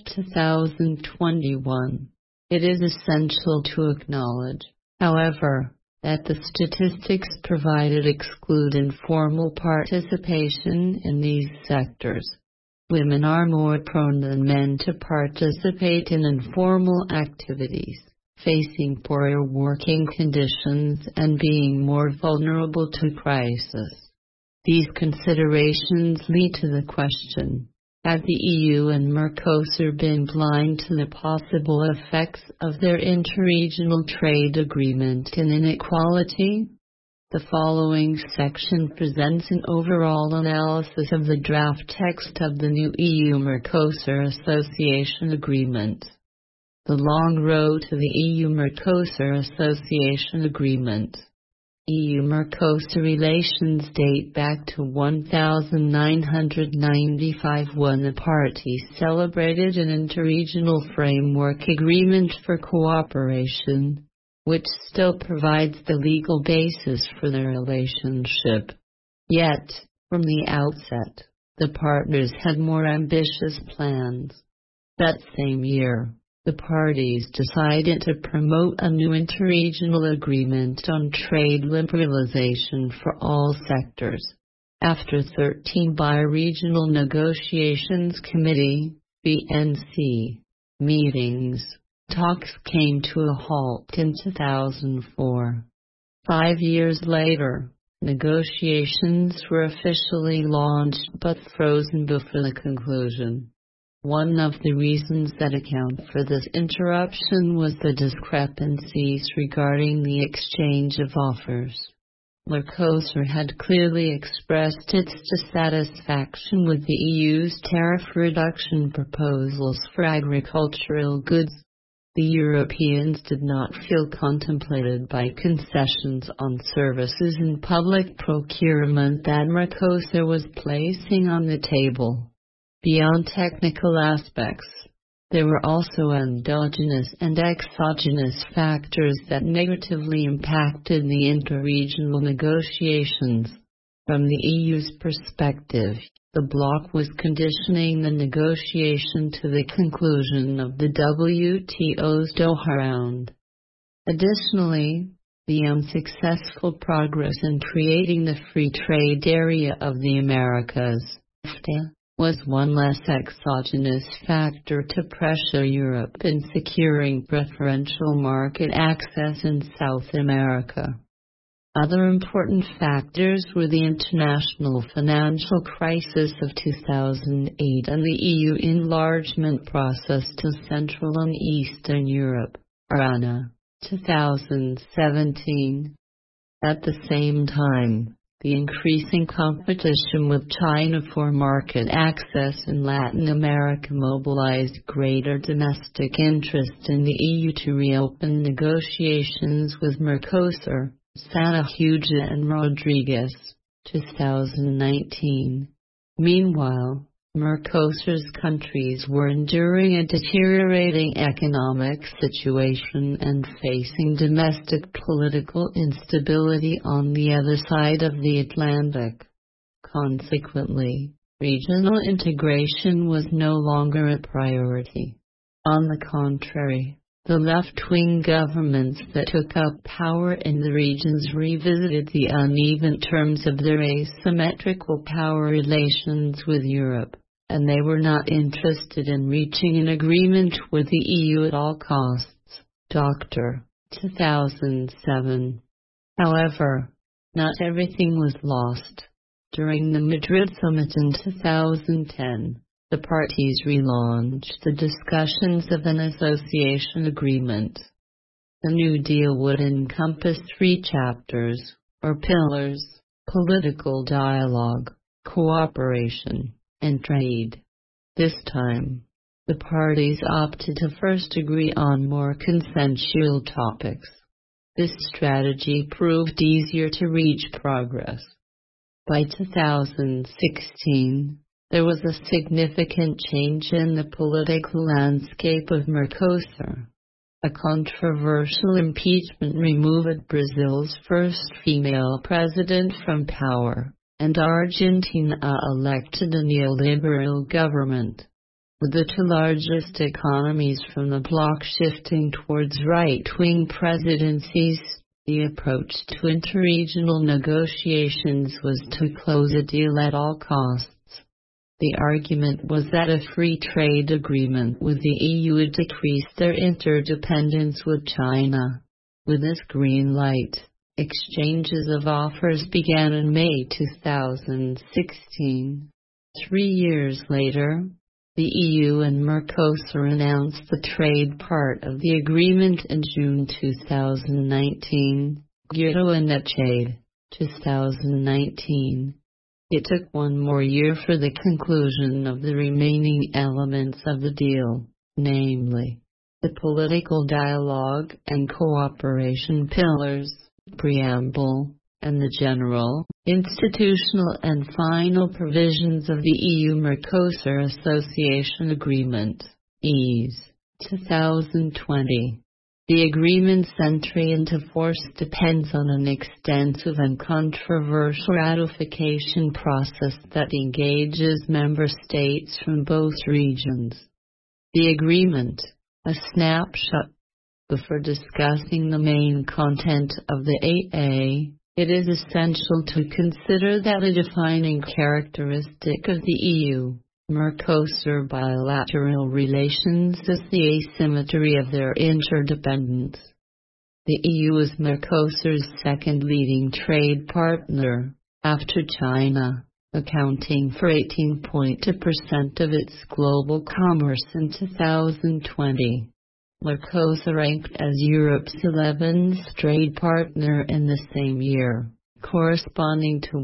2021. It is essential to acknowledge, however, that the statistics provided exclude informal participation in these sectors. Women are more prone than men to participate in informal activities, facing poorer working conditions and being more vulnerable to crisis. These considerations lead to the question: have the EU and Mercosur been blind to the possible effects of their interregional trade agreement in inequality? The following section presents an overall analysis of the draft text of the new EU-Mercosur Association Agreement. The long road to the EU-Mercosur Association Agreement. EU-Mercosur relations date back to 1995 when the parties celebrated an interregional framework agreement for cooperation, which still provides the legal basis for their relationship. Yet, from the outset, the partners had more ambitious plans. That same year, the parties decided to promote a new interregional agreement on trade liberalization for all sectors. After 13 bi-regional negotiations committee (BNC) meetings, talks came to a halt in 2004. 5 years later, negotiations were officially launched but frozen before the conclusion. One of the reasons that account for this interruption was the discrepancies regarding the exchange of offers. Mercosur had clearly expressed its dissatisfaction with the EU's tariff reduction proposals for agricultural goods. The Europeans did not feel contemplated by concessions on services and public procurement that Mercosur was placing on the table. Beyond technical aspects, there were also endogenous and exogenous factors that negatively impacted the interregional negotiations. From the EU's perspective, the bloc was conditioning the negotiation to the conclusion of the WTO's Doha round. Additionally, the unsuccessful progress in creating the free trade area of the Americas, NAFTA, was one less exogenous factor to pressure Europe in securing preferential market access in South America. Other important factors were the international financial crisis of 2008 and the EU enlargement process to Central and Eastern Europe, (ARANA, 2017. At the same time, the increasing competition with China for market access in Latin America mobilized greater domestic interest in the EU to reopen negotiations with Mercosur, Sanahuja and Rodriguez, 2019. Meanwhile, Mercosur's countries were enduring a deteriorating economic situation and facing domestic political instability on the other side of the Atlantic. Consequently, regional integration was no longer a priority. On the contrary, the left-wing governments that took up power in the regions revisited the uneven terms of their asymmetrical power relations with Europe, and they were not interested in reaching an agreement with the EU at all costs. Dr. 2007. However, not everything was lost. During the Madrid summit in 2010, the parties relaunched the discussions of an association agreement. The New Deal would encompass 3 chapters, or pillars: political dialogue, cooperation, and trade. This time, the parties opted to first agree on more consensual topics. This strategy proved easier to reach progress. By 2016, there was a significant change in the political landscape of Mercosur. A controversial impeachment removed Brazil's first female president from power, and Argentina elected a neoliberal government. With the 2 largest economies from the bloc shifting towards right-wing presidencies, the approach to interregional negotiations was to close a deal at all costs. The argument was that a free trade agreement with the EU would decrease their interdependence with China. With this green light, exchanges of offers began in May 2016. 3 years later, the EU and Mercosur announced the trade part of the agreement in June 2019, Guido and Netchade, 2019. It took 1 more year for the conclusion of the remaining elements of the deal, namely, the political dialogue and cooperation pillars. Preamble, and the general, institutional and final provisions of the EU-Mercosur Association Agreement, EAS, 2020. The agreement's entry into force depends on an extensive and controversial ratification process that engages member states from both regions. The agreement, a snapshot. Before discussing the main content of the AA, it is essential to consider that a defining characteristic of the EU-Mercosur bilateral relations is the asymmetry of their interdependence. The EU is Mercosur's second leading trade partner, after China, accounting for 18.2% of its global commerce in 2020. Mercosur ranked as Europe's 11th trade partner in the same year, corresponding to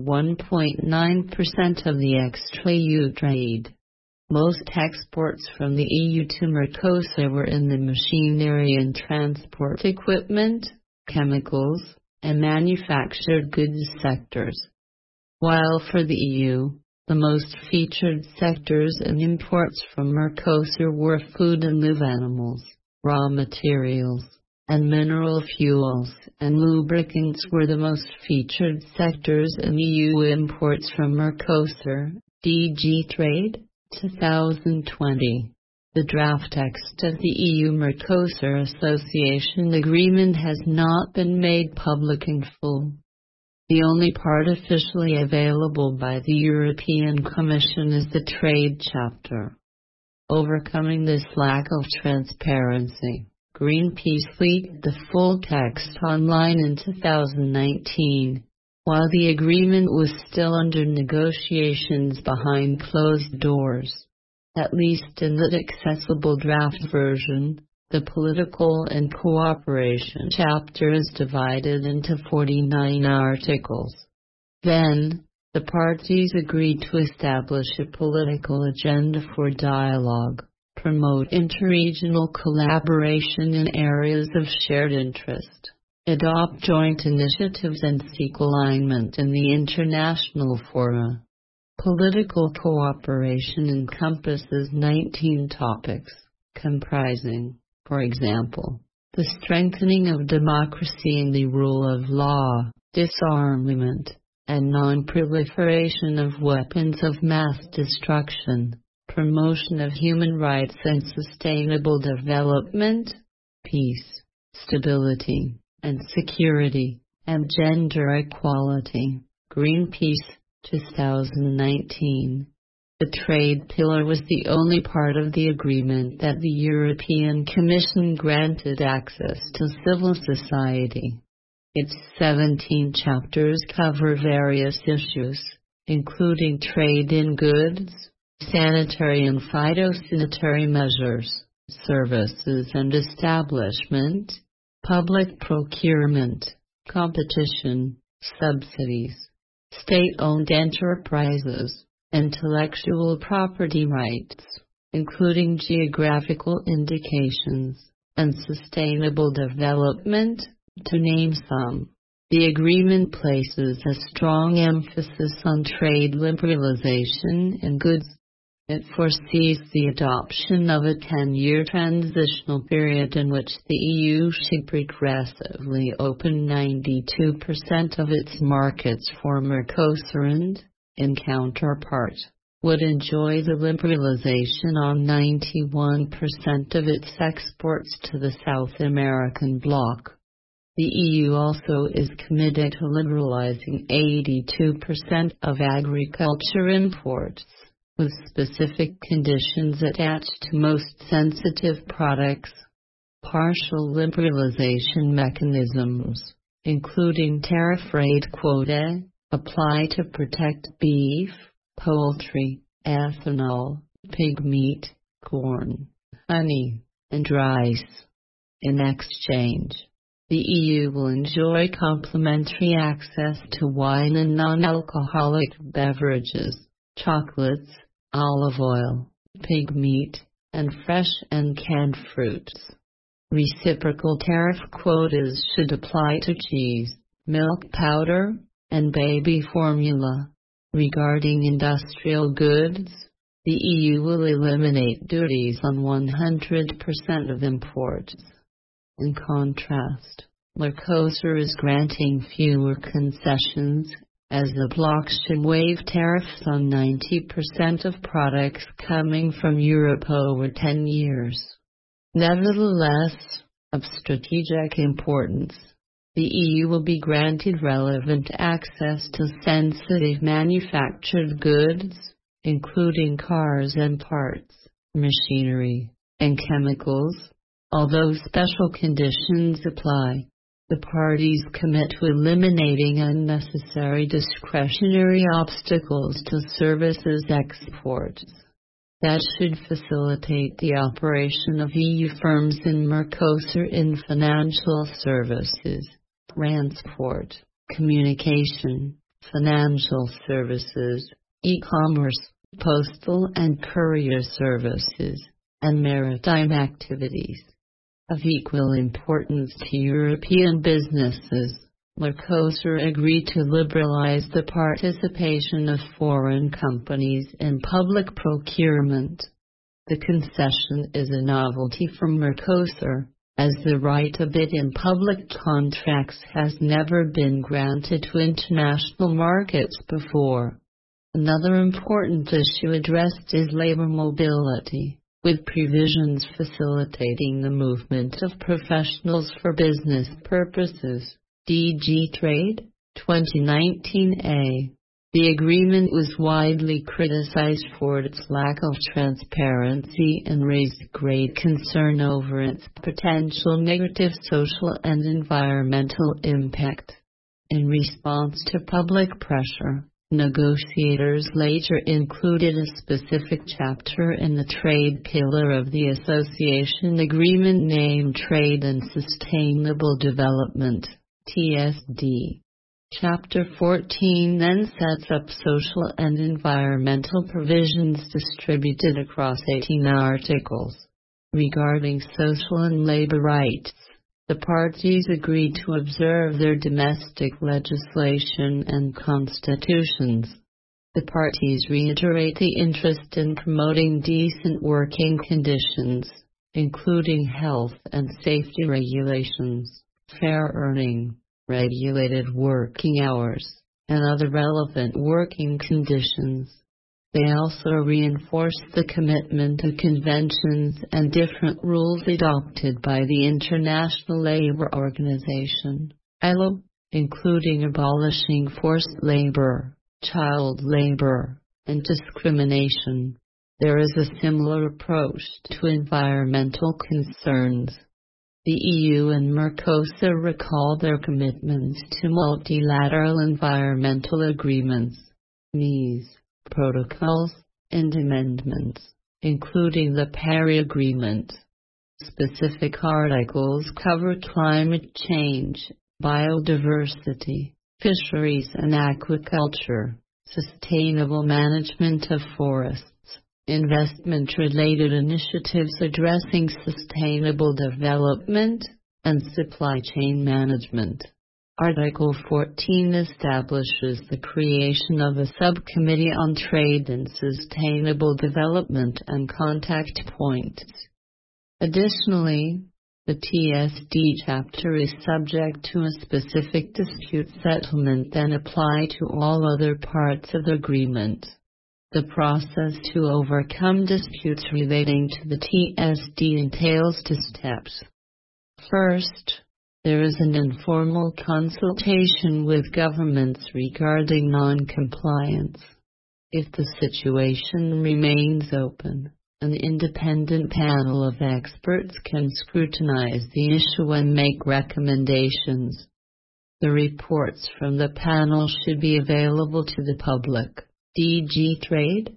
1.9% of the extra-EU trade. Most exports from the EU to Mercosur were in the machinery and transport equipment, chemicals, and manufactured goods sectors. While for the EU, the most featured sectors in imports from Mercosur were food and live animals, raw materials, and mineral fuels and lubricants were the most featured sectors in EU imports from Mercosur, DG Trade, 2020. The draft text of the EU-Mercosur Association Agreement has not been made public in full. The only part officially available by the European Commission is the trade chapter. Overcoming this lack of transparency, Greenpeace leaked the full text online in 2019, while the agreement was still under negotiations behind closed doors. At least in the accessible draft version, the political and cooperation chapter is divided into 49 articles. Then, the parties agreed to establish a political agenda for dialogue, promote interregional collaboration in areas of shared interest, adopt joint initiatives and seek alignment in the international fora. Political cooperation encompasses 19 topics, comprising, for example, the strengthening of democracy and the rule of law, disarmament, and non-proliferation of weapons of mass destruction, promotion of human rights and sustainable development, peace, stability, and security, and gender equality. Greenpeace, 2019. The trade pillar was the only part of the agreement that the European Commission granted access to civil society. Its 17 chapters cover various issues, including trade in goods, sanitary and phytosanitary measures, services and establishment, public procurement, competition, subsidies, state-owned enterprises, intellectual property rights, including geographical indications, and sustainable development, to name some. The agreement places a strong emphasis on trade liberalization in goods. It foresees the adoption of a 10-year transitional period in which the EU should progressively open 92% of its markets for Mercosur and, in counterpart, would enjoy the liberalization on 91% of its exports to the South American bloc. The EU also is committed to liberalizing 82% of agriculture imports, with specific conditions attached to most sensitive products. Partial liberalization mechanisms, including tariff rate quota, apply to protect beef, poultry, ethanol, pig meat, corn, honey, and rice. In exchange, the EU will enjoy complimentary access to wine and non-alcoholic beverages, chocolates, olive oil, pig meat, and fresh and canned fruits. Reciprocal tariff quotas should apply to cheese, milk powder, and baby formula. Regarding industrial goods, the EU will eliminate duties on 100% of imports. In contrast, Mercosur is granting fewer concessions, as the bloc should waive tariffs on 90% of products coming from Europe over 10 years. Nevertheless, of strategic importance, the EU will be granted relevant access to sensitive manufactured goods, including cars and parts, machinery, and chemicals, although special conditions apply. The parties commit to eliminating unnecessary discretionary obstacles to services exports. That should facilitate the operation of EU firms in Mercosur in financial services, transport, communication, financial services, e-commerce, postal and courier services, and maritime activities. Of equal importance to European businesses, Mercosur agreed to liberalize the participation of foreign companies in public procurement. The concession is a novelty for Mercosur, as the right to bid in public contracts has never been granted to international markets before. Another important issue addressed is labor mobility, with provisions facilitating the movement of professionals for business purposes. DG Trade, 2019a. The agreement was widely criticized for its lack of transparency and raised great concern over its potential negative social and environmental impact. In response to public pressure, negotiators later included a specific chapter in the trade pillar of the association agreement named Trade and Sustainable Development, TSD. Chapter 14 then sets up social and environmental provisions distributed across 18 articles. Regarding social and labor rights, the parties agreed to observe their domestic legislation and constitutions. The parties reiterate the interest in promoting decent working conditions, including health and safety regulations, fair earning, regulated working hours, and other relevant working conditions. They also reinforce the commitment to conventions and different rules adopted by the International Labour Organization, ILO, including abolishing forced labor, child labor, and discrimination. There is a similar approach to environmental concerns. The EU and Mercosur recall their commitments to multilateral environmental agreements, MEES, protocols, and amendments, including the Paris Agreement. Specific articles cover climate change, biodiversity, fisheries and aquaculture, sustainable management of forests, investment-related initiatives addressing sustainable development, and supply chain management. Article 14 establishes the creation of a subcommittee on trade and sustainable development and contact points. Additionally, the TSD chapter is subject to a specific dispute settlement that apply to all other parts of the agreement. The process to overcome disputes relating to the TSD entails two steps. First, there is an informal consultation with governments regarding non-compliance. If the situation remains open, an independent panel of experts can scrutinize the issue and make recommendations. The reports from the panel should be available to the public. DG Trade,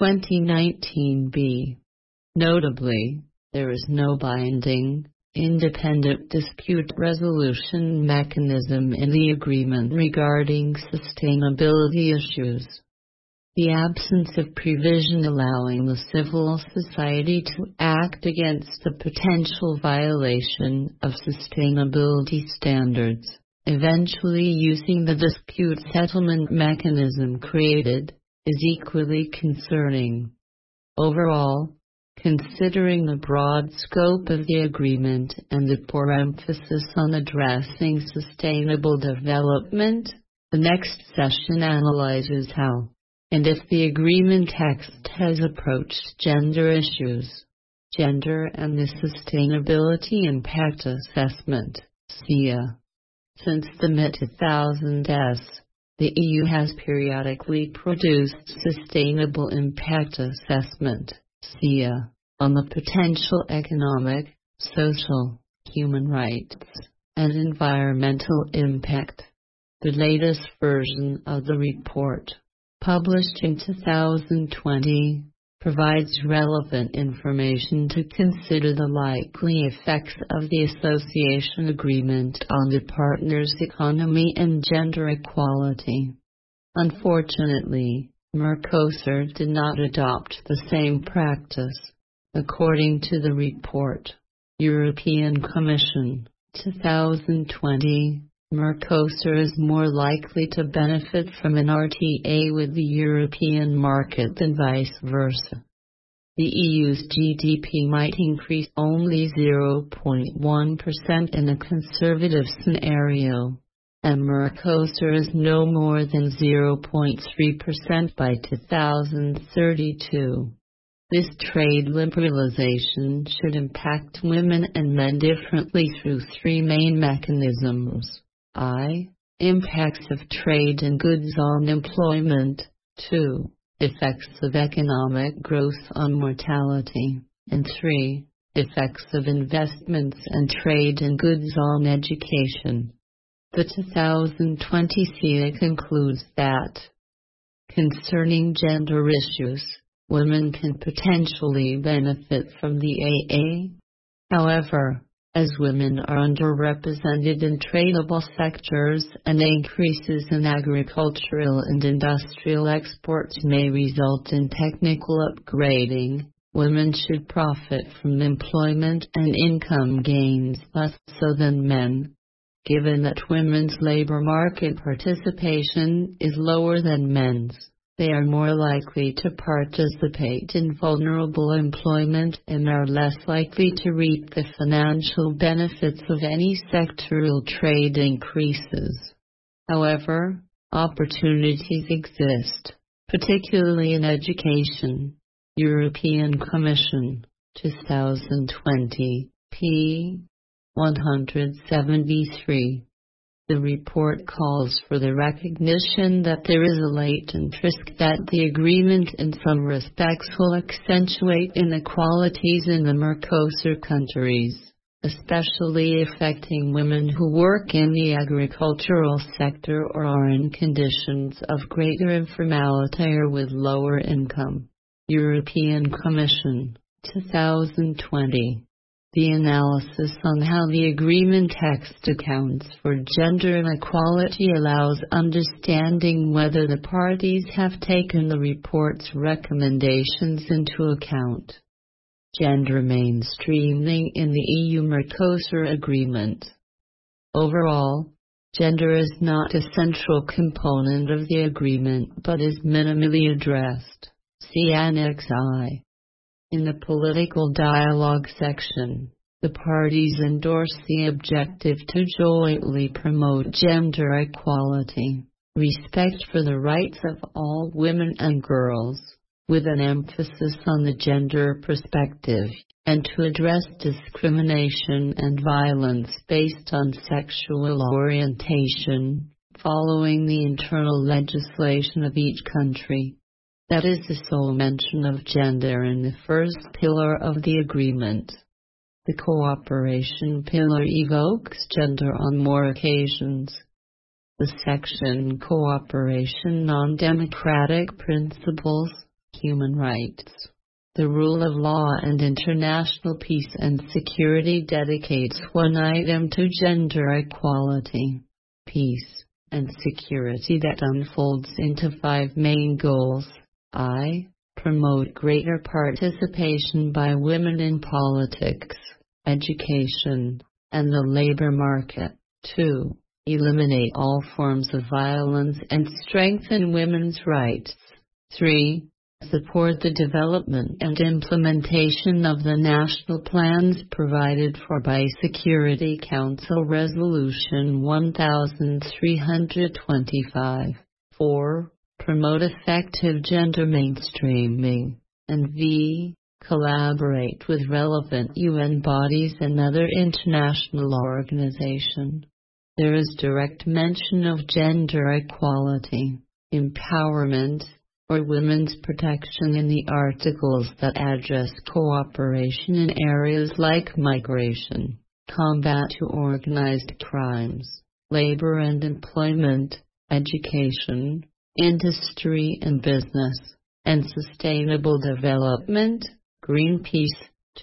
2019b. Notably, there is no binding, independent dispute resolution mechanism in the agreement regarding sustainability issues. The absence of provision allowing the civil society to act against the potential violation of sustainability standards eventually using the dispute settlement mechanism created, is equally concerning. Overall, considering the broad scope of the agreement and the poor emphasis on addressing sustainable development, the next session analyzes how, and if the agreement text has approached gender issues, gender and the Sustainability Impact Assessment, SIA. Since the mid-2000s, the EU has periodically produced Sustainable Impact Assessment, SIA, on the potential economic, social, human rights, and environmental impact. The latest version of the report, published in 2020, provides relevant information to consider the likely effects of the association agreement on the partners' economy and gender equality. Unfortunately, Mercosur did not adopt the same practice. According to the report, European Commission, 2020, Mercosur is more likely to benefit from an RTA with the European market than vice versa. The EU's GDP might increase only 0.1% in a conservative scenario, and Mercosur is no more than 0.3% by 2032. This trade liberalization should impact women and men differently through three main mechanisms. Impacts of trade and goods on employment. 2. Effects of economic growth on mortality. And 3. Effects of investments and trade and goods on education. The 2020 SIA concludes that, concerning gender issues, women can potentially benefit from the AA. However, as women are underrepresented in tradable sectors and increases in agricultural and industrial exports may result in technical upgrading, women should profit from employment and income gains less so than men. Given that women's labor market participation is lower than men's, they are more likely to participate in vulnerable employment and are less likely to reap the financial benefits of any sectoral trade increases. However, opportunities exist, particularly in education. European Commission, 2020, p. 173. The report calls for the recognition that there is a latent risk that the agreement in some respects will accentuate inequalities in the Mercosur countries, especially affecting women who work in the agricultural sector or are in conditions of greater informality or with lower income. European Commission, 2020. The analysis on how the agreement text accounts for gender inequality allows understanding whether the parties have taken the report's recommendations into account. Gender mainstreaming in the EU-Mercosur agreement. Overall, gender is not a central component of the agreement but is minimally addressed. See Annex I. In the political dialogue section, the parties endorse the objective to jointly promote gender equality, respect for the rights of all women and girls, with an emphasis on the gender perspective, and to address discrimination and violence based on sexual orientation, following the internal legislation of each country. That is the sole mention of gender in the first pillar of the agreement. The cooperation pillar evokes gender on more occasions. The section Cooperation on Democratic Principles, Human Rights, the Rule of Law and International Peace and Security dedicates one item to gender equality, peace, and security that unfolds into 5 main goals. Promote greater participation by women in politics, education, and the labor market. 2. eliminate all forms of violence and strengthen women's rights. 3. Support the development and implementation of the national plans provided for by Security Council Resolution 1325. 4. Promote effective gender mainstreaming. And v. Collaborate with relevant UN bodies and other international organizations. There is direct mention of gender equality, empowerment, or women's protection in the articles that address cooperation in areas like migration, combat to organized crimes, labor and employment, education, industry and business, and sustainable development. Greenpeace,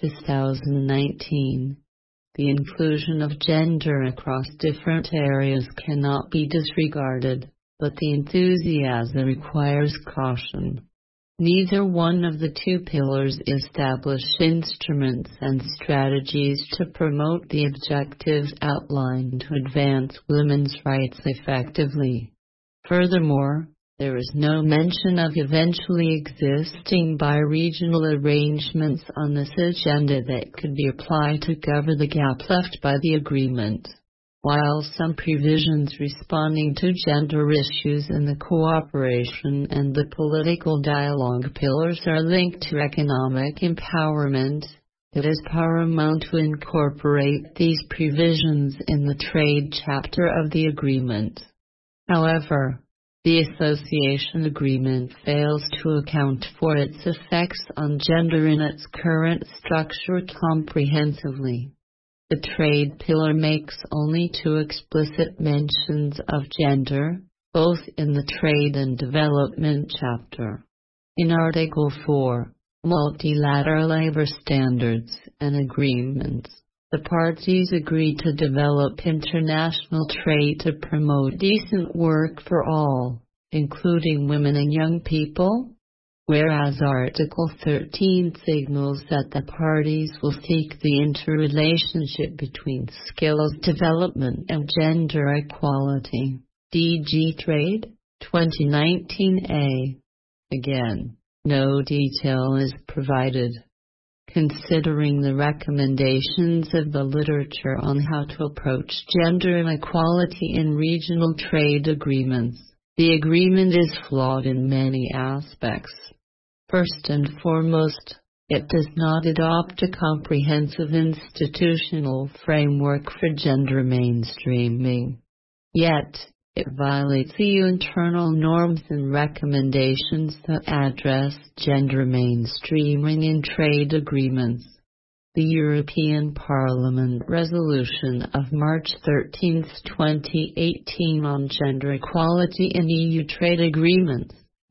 2019. The inclusion of gender across different areas cannot be disregarded, but the enthusiasm requires caution. Neither one of the two pillars establish instruments and strategies to promote the objectives outlined to advance women's rights effectively. Furthermore, there is no mention of eventually existing bi-regional arrangements on this agenda that could be applied to cover the gap left by the agreement. While some provisions responding to gender issues in the cooperation and the political dialogue pillars are linked to economic empowerment, it is paramount to incorporate these provisions in the trade chapter of the agreement. However, the association agreement fails to account for its effects on gender in its current structure comprehensively. The trade pillar makes only 2 explicit mentions of gender, both in the trade and development chapter. In Article 4, Multilateral Labor Standards and Agreements, the parties agree to develop international trade to promote decent work for all, including women and young people, whereas Article 13 signals that the parties will seek the interrelationship between skills development and gender equality. DG Trade, 2019a. Again, no detail is provided. Considering the recommendations of the literature on how to approach gender inequality in regional trade agreements, the agreement is flawed in many aspects. First and foremost, it does not adopt a comprehensive institutional framework for gender mainstreaming. Yet, it violates EU internal norms and recommendations that address gender mainstreaming in trade agreements. The European Parliament resolution of March 13, 2018 on gender equality in EU trade agreements,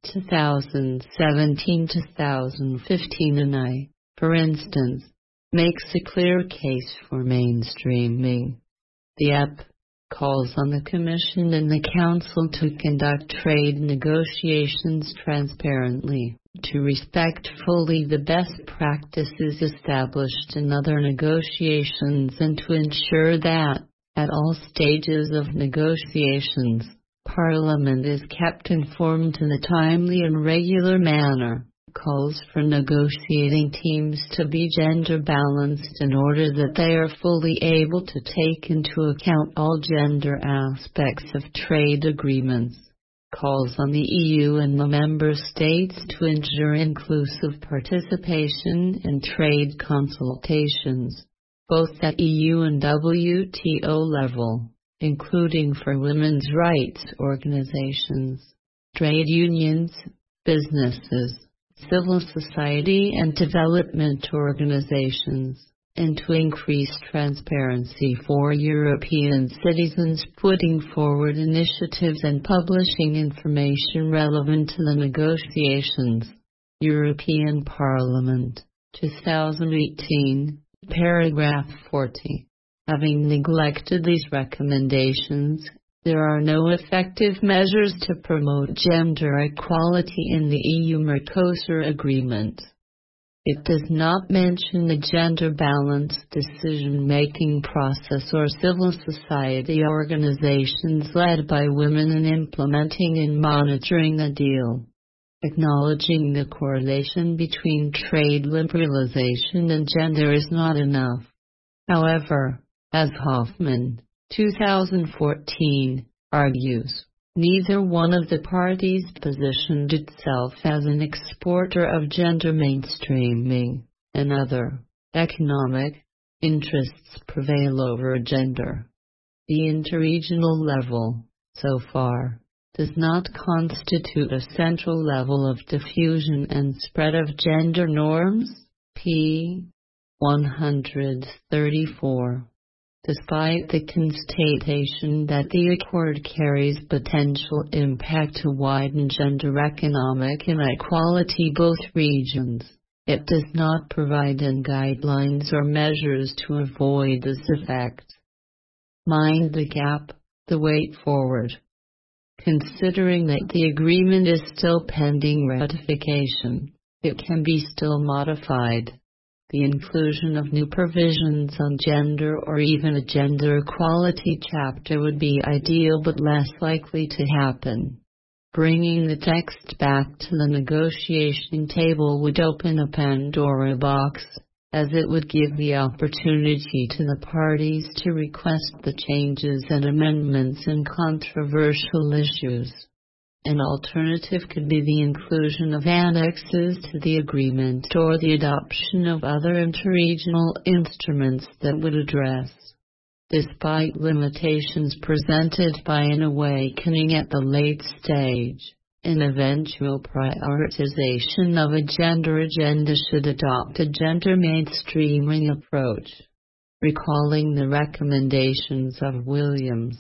2017-2015 and I, for instance, makes a clear case for mainstreaming. The EP calls on the Commission and the Council to conduct trade negotiations transparently, to respect fully the best practices established in other negotiations and to ensure that, at all stages of negotiations, Parliament is kept informed in a timely and regular manner. Calls for negotiating teams to be gender balanced in order that they are fully able to take into account all gender aspects of trade agreements. Calls on the EU and the member states to ensure inclusive participation in trade consultations, both at EU and WTO level, including for women's rights organizations, trade unions, businesses, civil society and development organizations, and to increase transparency for European citizens putting forward initiatives and publishing information relevant to the negotiations. European Parliament, 2018, paragraph 40. Having neglected these recommendations, there are no effective measures to promote gender equality in the EU-Mercosur agreement. It does not mention a gender-balanced decision-making process or civil society organizations led by women in implementing and monitoring the deal. Acknowledging the correlation between trade liberalization and gender is not enough. However, as Hoffman, 2014, argues, neither one of the parties positioned itself as an exporter of gender mainstreaming, and other economic interests prevail over gender. The interregional level, so far, does not constitute a central level of diffusion and spread of gender norms, p. 134. Despite the constatation that the Accord carries potential impact to widen gender economic inequality both regions, it does not provide any guidelines or measures to avoid this effect. Mind the gap, the way forward. Considering that the agreement is still pending ratification, it can be still modified. The inclusion of new provisions on gender or even a gender equality chapter would be ideal but less likely to happen. Bringing the text back to the negotiation table would open a Pandora box, as it would give the opportunity to the parties to request the changes and amendments in controversial issues. An alternative could be the inclusion of annexes to the agreement or the adoption of other interregional instruments that would address, despite limitations presented by an awakening at the late stage, an eventual prioritization of a gender agenda should adopt a gender mainstreaming approach. Recalling the recommendations of Williams,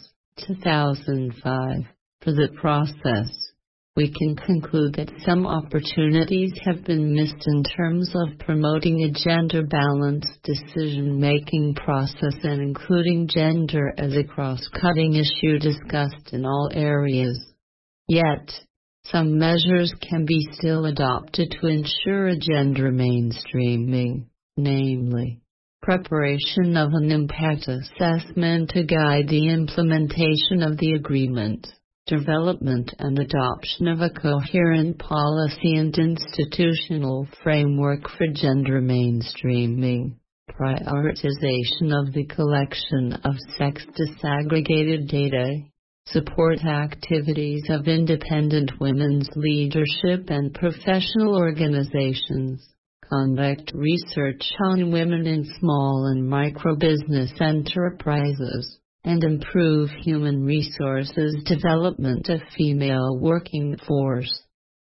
2005, for the process, we can conclude that some opportunities have been missed in terms of promoting a gender-balanced decision-making process and including gender as a cross-cutting issue discussed in all areas. Yet, some measures can be still adopted to ensure a gender mainstreaming, namely, preparation of an impact assessment to guide the implementation of the agreement, development and adoption of a coherent policy and institutional framework for gender mainstreaming, prioritization of the collection of sex-disaggregated data, support activities of independent women's leadership and professional organizations, conduct research on women in small and micro-business enterprises, and improve human resources development of female working force.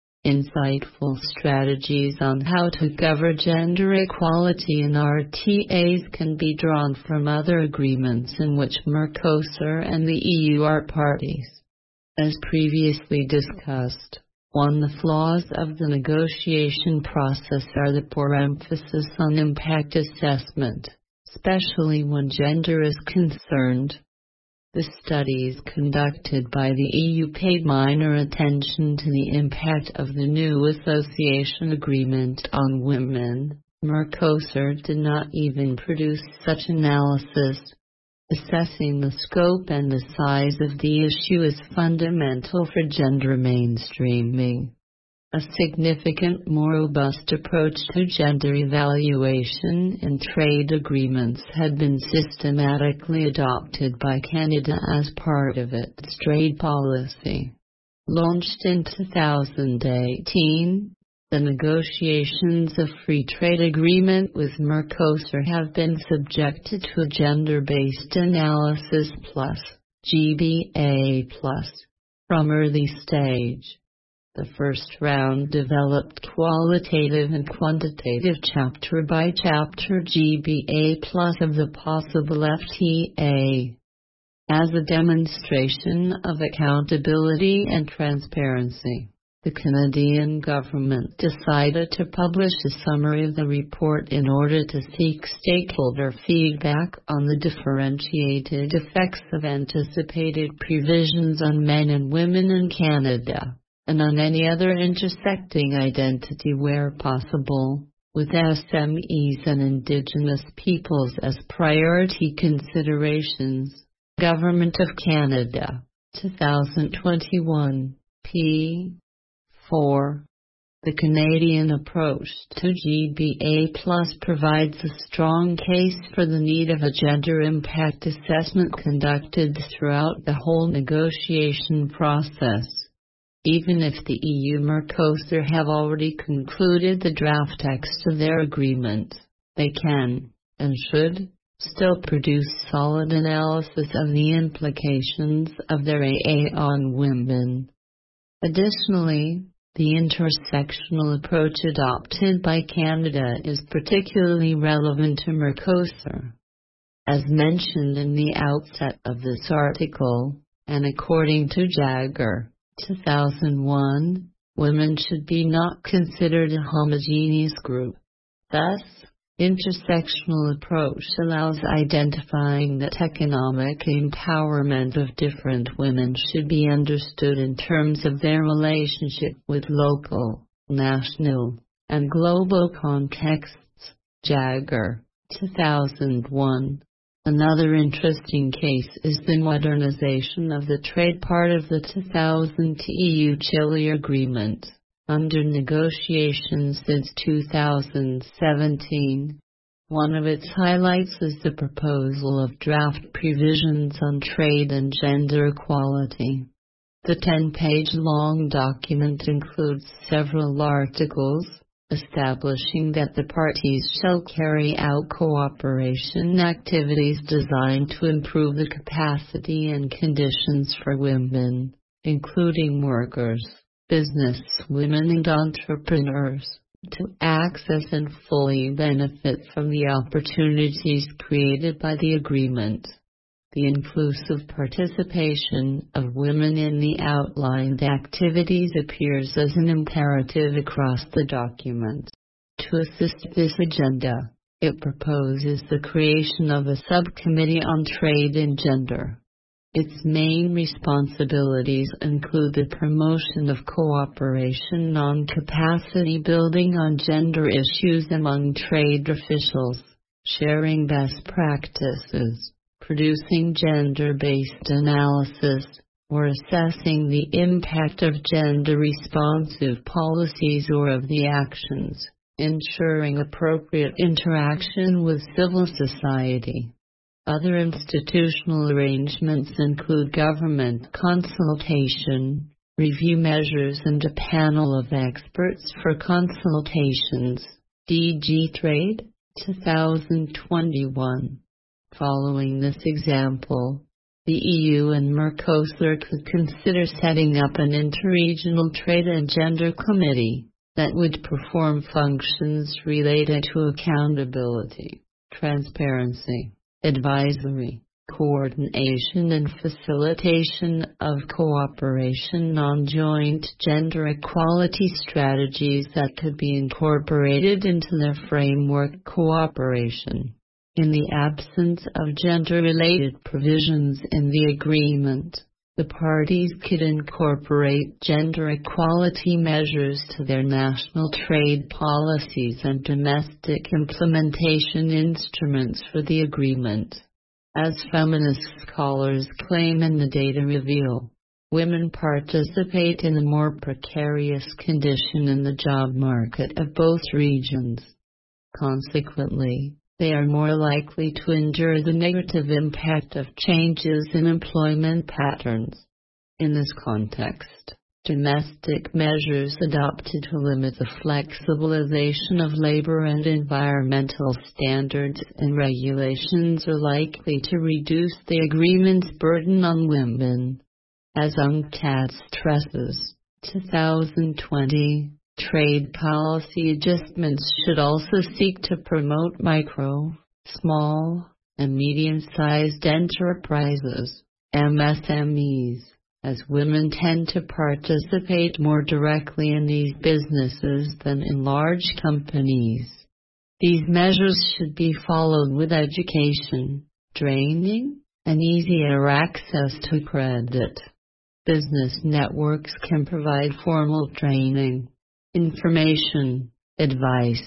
Insightful strategies on how to govern gender equality in RTAs can be drawn from other agreements in which Mercosur and the EU are parties. As previously discussed, the flaws of the negotiation process are the poor emphasis on impact assessment, especially when gender is concerned. The studies conducted by the EU paid minor attention to the impact of the new association agreement on women. Mercosur did not even produce such analysis. Assessing the scope and the size of the issue is fundamental for gender mainstreaming. A significant, more robust approach to gender evaluation in trade agreements had been systematically adopted by Canada as part of its trade policy. Launched in 2018, the negotiations of free trade agreement with Mercosur have been subjected to a gender-based analysis plus, GBA plus, from early stage. The first round developed qualitative and quantitative chapter-by-chapter GBA plus of the possible FTA. As a demonstration of accountability and transparency, the Canadian government decided to publish a summary of the report in order to seek stakeholder feedback on the differentiated effects of anticipated provisions on men and women in Canada, and on any other intersecting identity where possible. with SMEs and Indigenous peoples as priority considerations. Government of Canada, 2021, p. 4. The Canadian approach to GBA Plus provides a strong case for the need of a gender impact assessment conducted throughout the whole negotiation process. Even if the EU-Mercosur have already concluded the draft text of their agreement, they can, and should, still produce solid analysis of the implications of their AA on women. Additionally, the intersectional approach adopted by Canada is particularly relevant to Mercosur. As mentioned in the outset of this article, and according to Jagger, 2001, women should be not considered a homogeneous group. Thus, intersectional approach allows identifying that economic empowerment of different women should be understood in terms of their relationship with local, national, and global contexts. Jagger, 2001. Another interesting case is the modernization of the trade part of the 2000 EU-Chile agreement, under negotiations since 2017. One of its highlights is the proposal of draft provisions on trade and gender equality. The 10-page-long document includes several articles, establishing that the parties shall carry out cooperation activities designed to improve the capacity and conditions for women, including workers, business women and entrepreneurs, to access and fully benefit from the opportunities created by the agreement. The inclusive participation of women in the outlined activities appears as an imperative across the document. To assist this agenda, it proposes the creation of a subcommittee on trade and gender. Its main responsibilities include the promotion of cooperation on capacity building on gender issues among trade officials, sharing best practices, producing gender-based analysis, or assessing the impact of gender-responsive policies or of the actions, ensuring appropriate interaction with civil society. Other institutional arrangements include government consultation, review measures and a panel of experts for consultations. DG Trade, 2021. Following this example, the EU and Mercosur could consider setting up an interregional trade and gender committee that would perform functions related to accountability, transparency, advisory, coordination and facilitation of cooperation on joint gender equality strategies that could be incorporated into their framework cooperation. In the absence of gender-related provisions in the agreement, the parties could incorporate gender equality measures to their national trade policies and domestic implementation instruments for the agreement. As feminist scholars claim and the data reveal, women participate in a more precarious condition in the job market of both regions. Consequently, they are more likely to endure the negative impact of changes in employment patterns. In this context, domestic measures adopted to limit the flexibilization of labor and environmental standards and regulations are likely to reduce the agreement's burden on women. As UNCTAD stresses, 2020, trade policy adjustments should also seek to promote micro, small, and medium-sized enterprises, MSMEs, as women tend to participate more directly in these businesses than in large companies. These measures should be followed with education, training, and easier access to credit. Business networks can provide formal training, information, advice,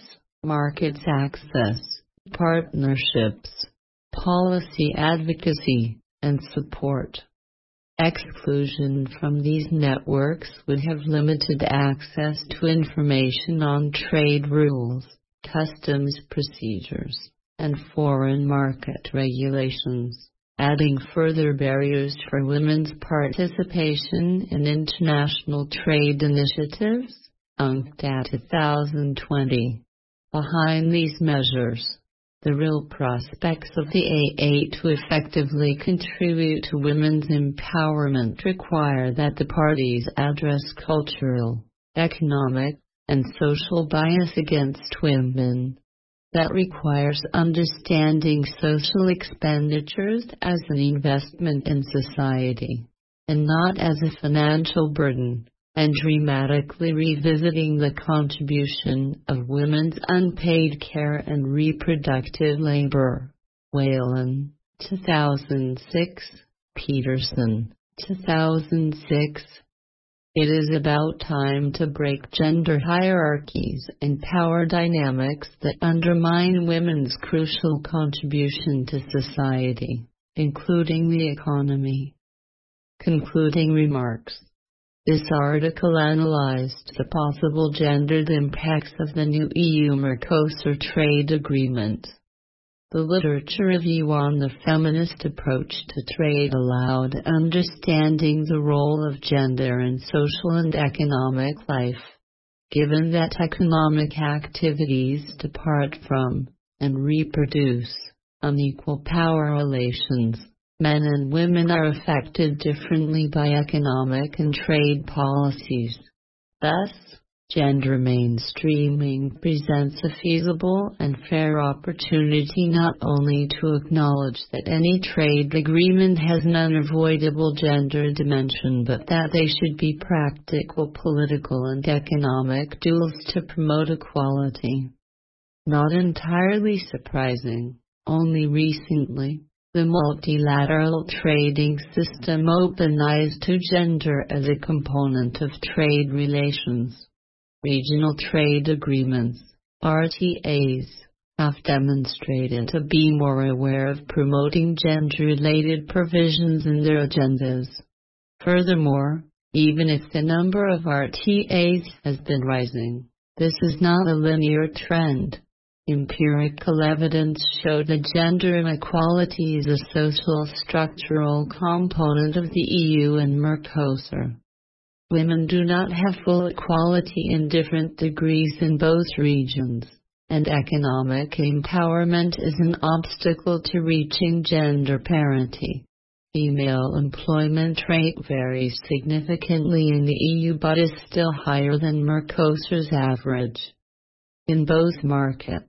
markets access, partnerships, policy advocacy, and support. Exclusion from these networks would have limited access to information on trade rules, customs procedures, and foreign market regulations, adding further barriers for women's participation in international trade initiatives, UNCTAD 2020. Behind these measures, the real prospects of the AA to effectively contribute to women's empowerment require that the parties address cultural, economic, and social bias against women. That requires understanding social expenditures as an investment in society, and not as a financial burden, and dramatically revisiting the contribution of women's unpaid care and reproductive labor. Whalen, 2006, Peterson, 2006. It is about time to break gender hierarchies and power dynamics that undermine women's crucial contribution to society, including the economy. Concluding remarks. This article analyzed the possible gendered impacts of the new EU-Mercosur trade agreement. The literature review on the feminist approach to trade allowed understanding the role of gender in social and economic life. Given that economic activities depart from and reproduce unequal power relations, men and women are affected differently by economic and trade policies. Thus, gender mainstreaming presents a feasible and fair opportunity not only to acknowledge that any trade agreement has an unavoidable gender dimension, but that they should be practical political and economic tools to promote equality. Not entirely surprising, only recently, the multilateral trading system opened eyes to gender as a component of trade relations. Regional trade agreements, RTAs, have demonstrated to be more aware of promoting gender-related provisions in their agendas. Furthermore, even if the number of RTAs has been rising, this is not a linear trend. Empirical evidence showed that gender inequality is a social structural component of the EU and Mercosur. Women do not have full equality in different degrees in both regions, and economic empowerment is an obstacle to reaching gender parity. Female employment rate varies significantly in the EU but is still higher than Mercosur's average. In both markets,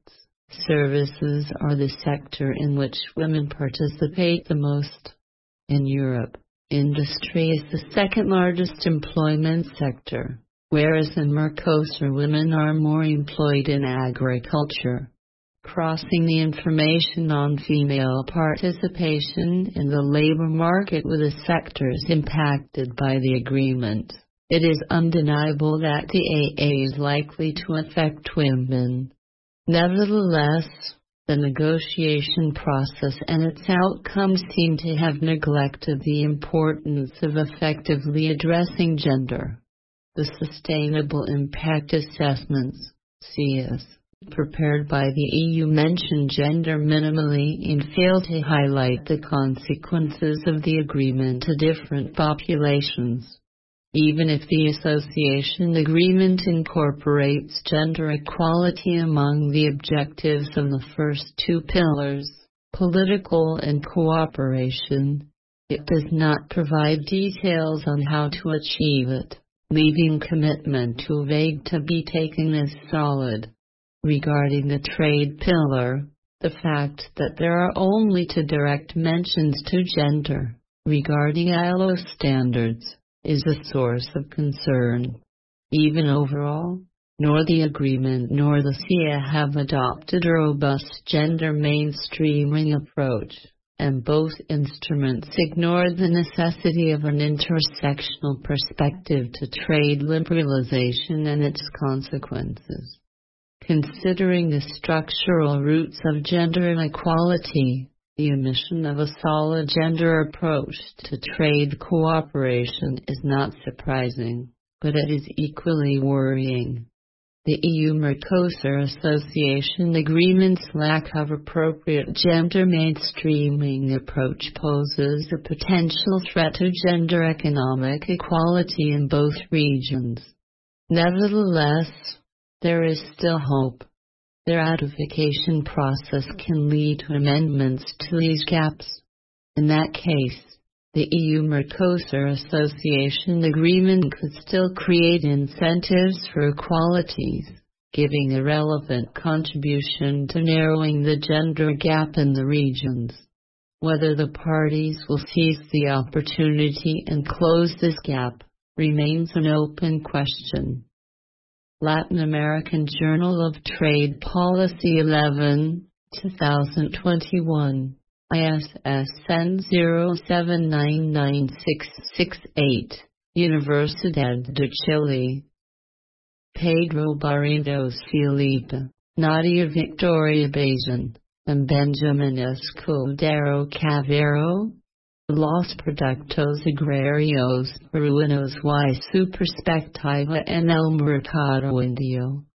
services are the sector in which women participate the most. In Europe, industry is the second largest employment sector, whereas in Mercosur women are more employed in agriculture. Crossing the information on female participation in the labor market with the sectors impacted by the agreement, it is undeniable that the AA is likely to affect women. Nevertheless, the negotiation process and its outcomes seem to have neglected the importance of effectively addressing gender. The Sustainable Impact Assessments, CS, prepared by the EU mention gender minimally and fail to highlight the consequences of the agreement to different populations. Even if the association agreement incorporates gender equality among the objectives of the first two pillars, political and cooperation, it does not provide details on how to achieve it, leaving commitment too vague to be taken as solid. Regarding the trade pillar, the fact that there are only two direct mentions to gender, regarding ILO standards, is a source of concern. Even overall, nor the agreement nor the SIA have adopted a robust gender mainstreaming approach, and both instruments ignore the necessity of an intersectional perspective to trade liberalization and its consequences. Considering the structural roots of gender inequality, the omission of a solid gender approach to trade cooperation is not surprising, but it is equally worrying. The EU-Mercosur Association Agreement's lack of appropriate gender mainstreaming approach poses a potential threat to gender economic equality in both regions. Nevertheless, there is still hope. The ratification process can lead to amendments to these gaps. In that case, the EU-Mercosur Association Agreement could still create incentives for equalities, giving a relevant contribution to narrowing the gender gap in the regions. Whether the parties will seize the opportunity and close this gap remains an open question. Latin American Journal of Trade Policy 11, 2021. ISSN 07996668, Universidad de Chile. Pedro Barrientos Felipe, Nadia Victoria Bazan, and Benjamin Escudero Cavero. Los Productos Agrarios Peruanos y su perspectiva en el mercado indio.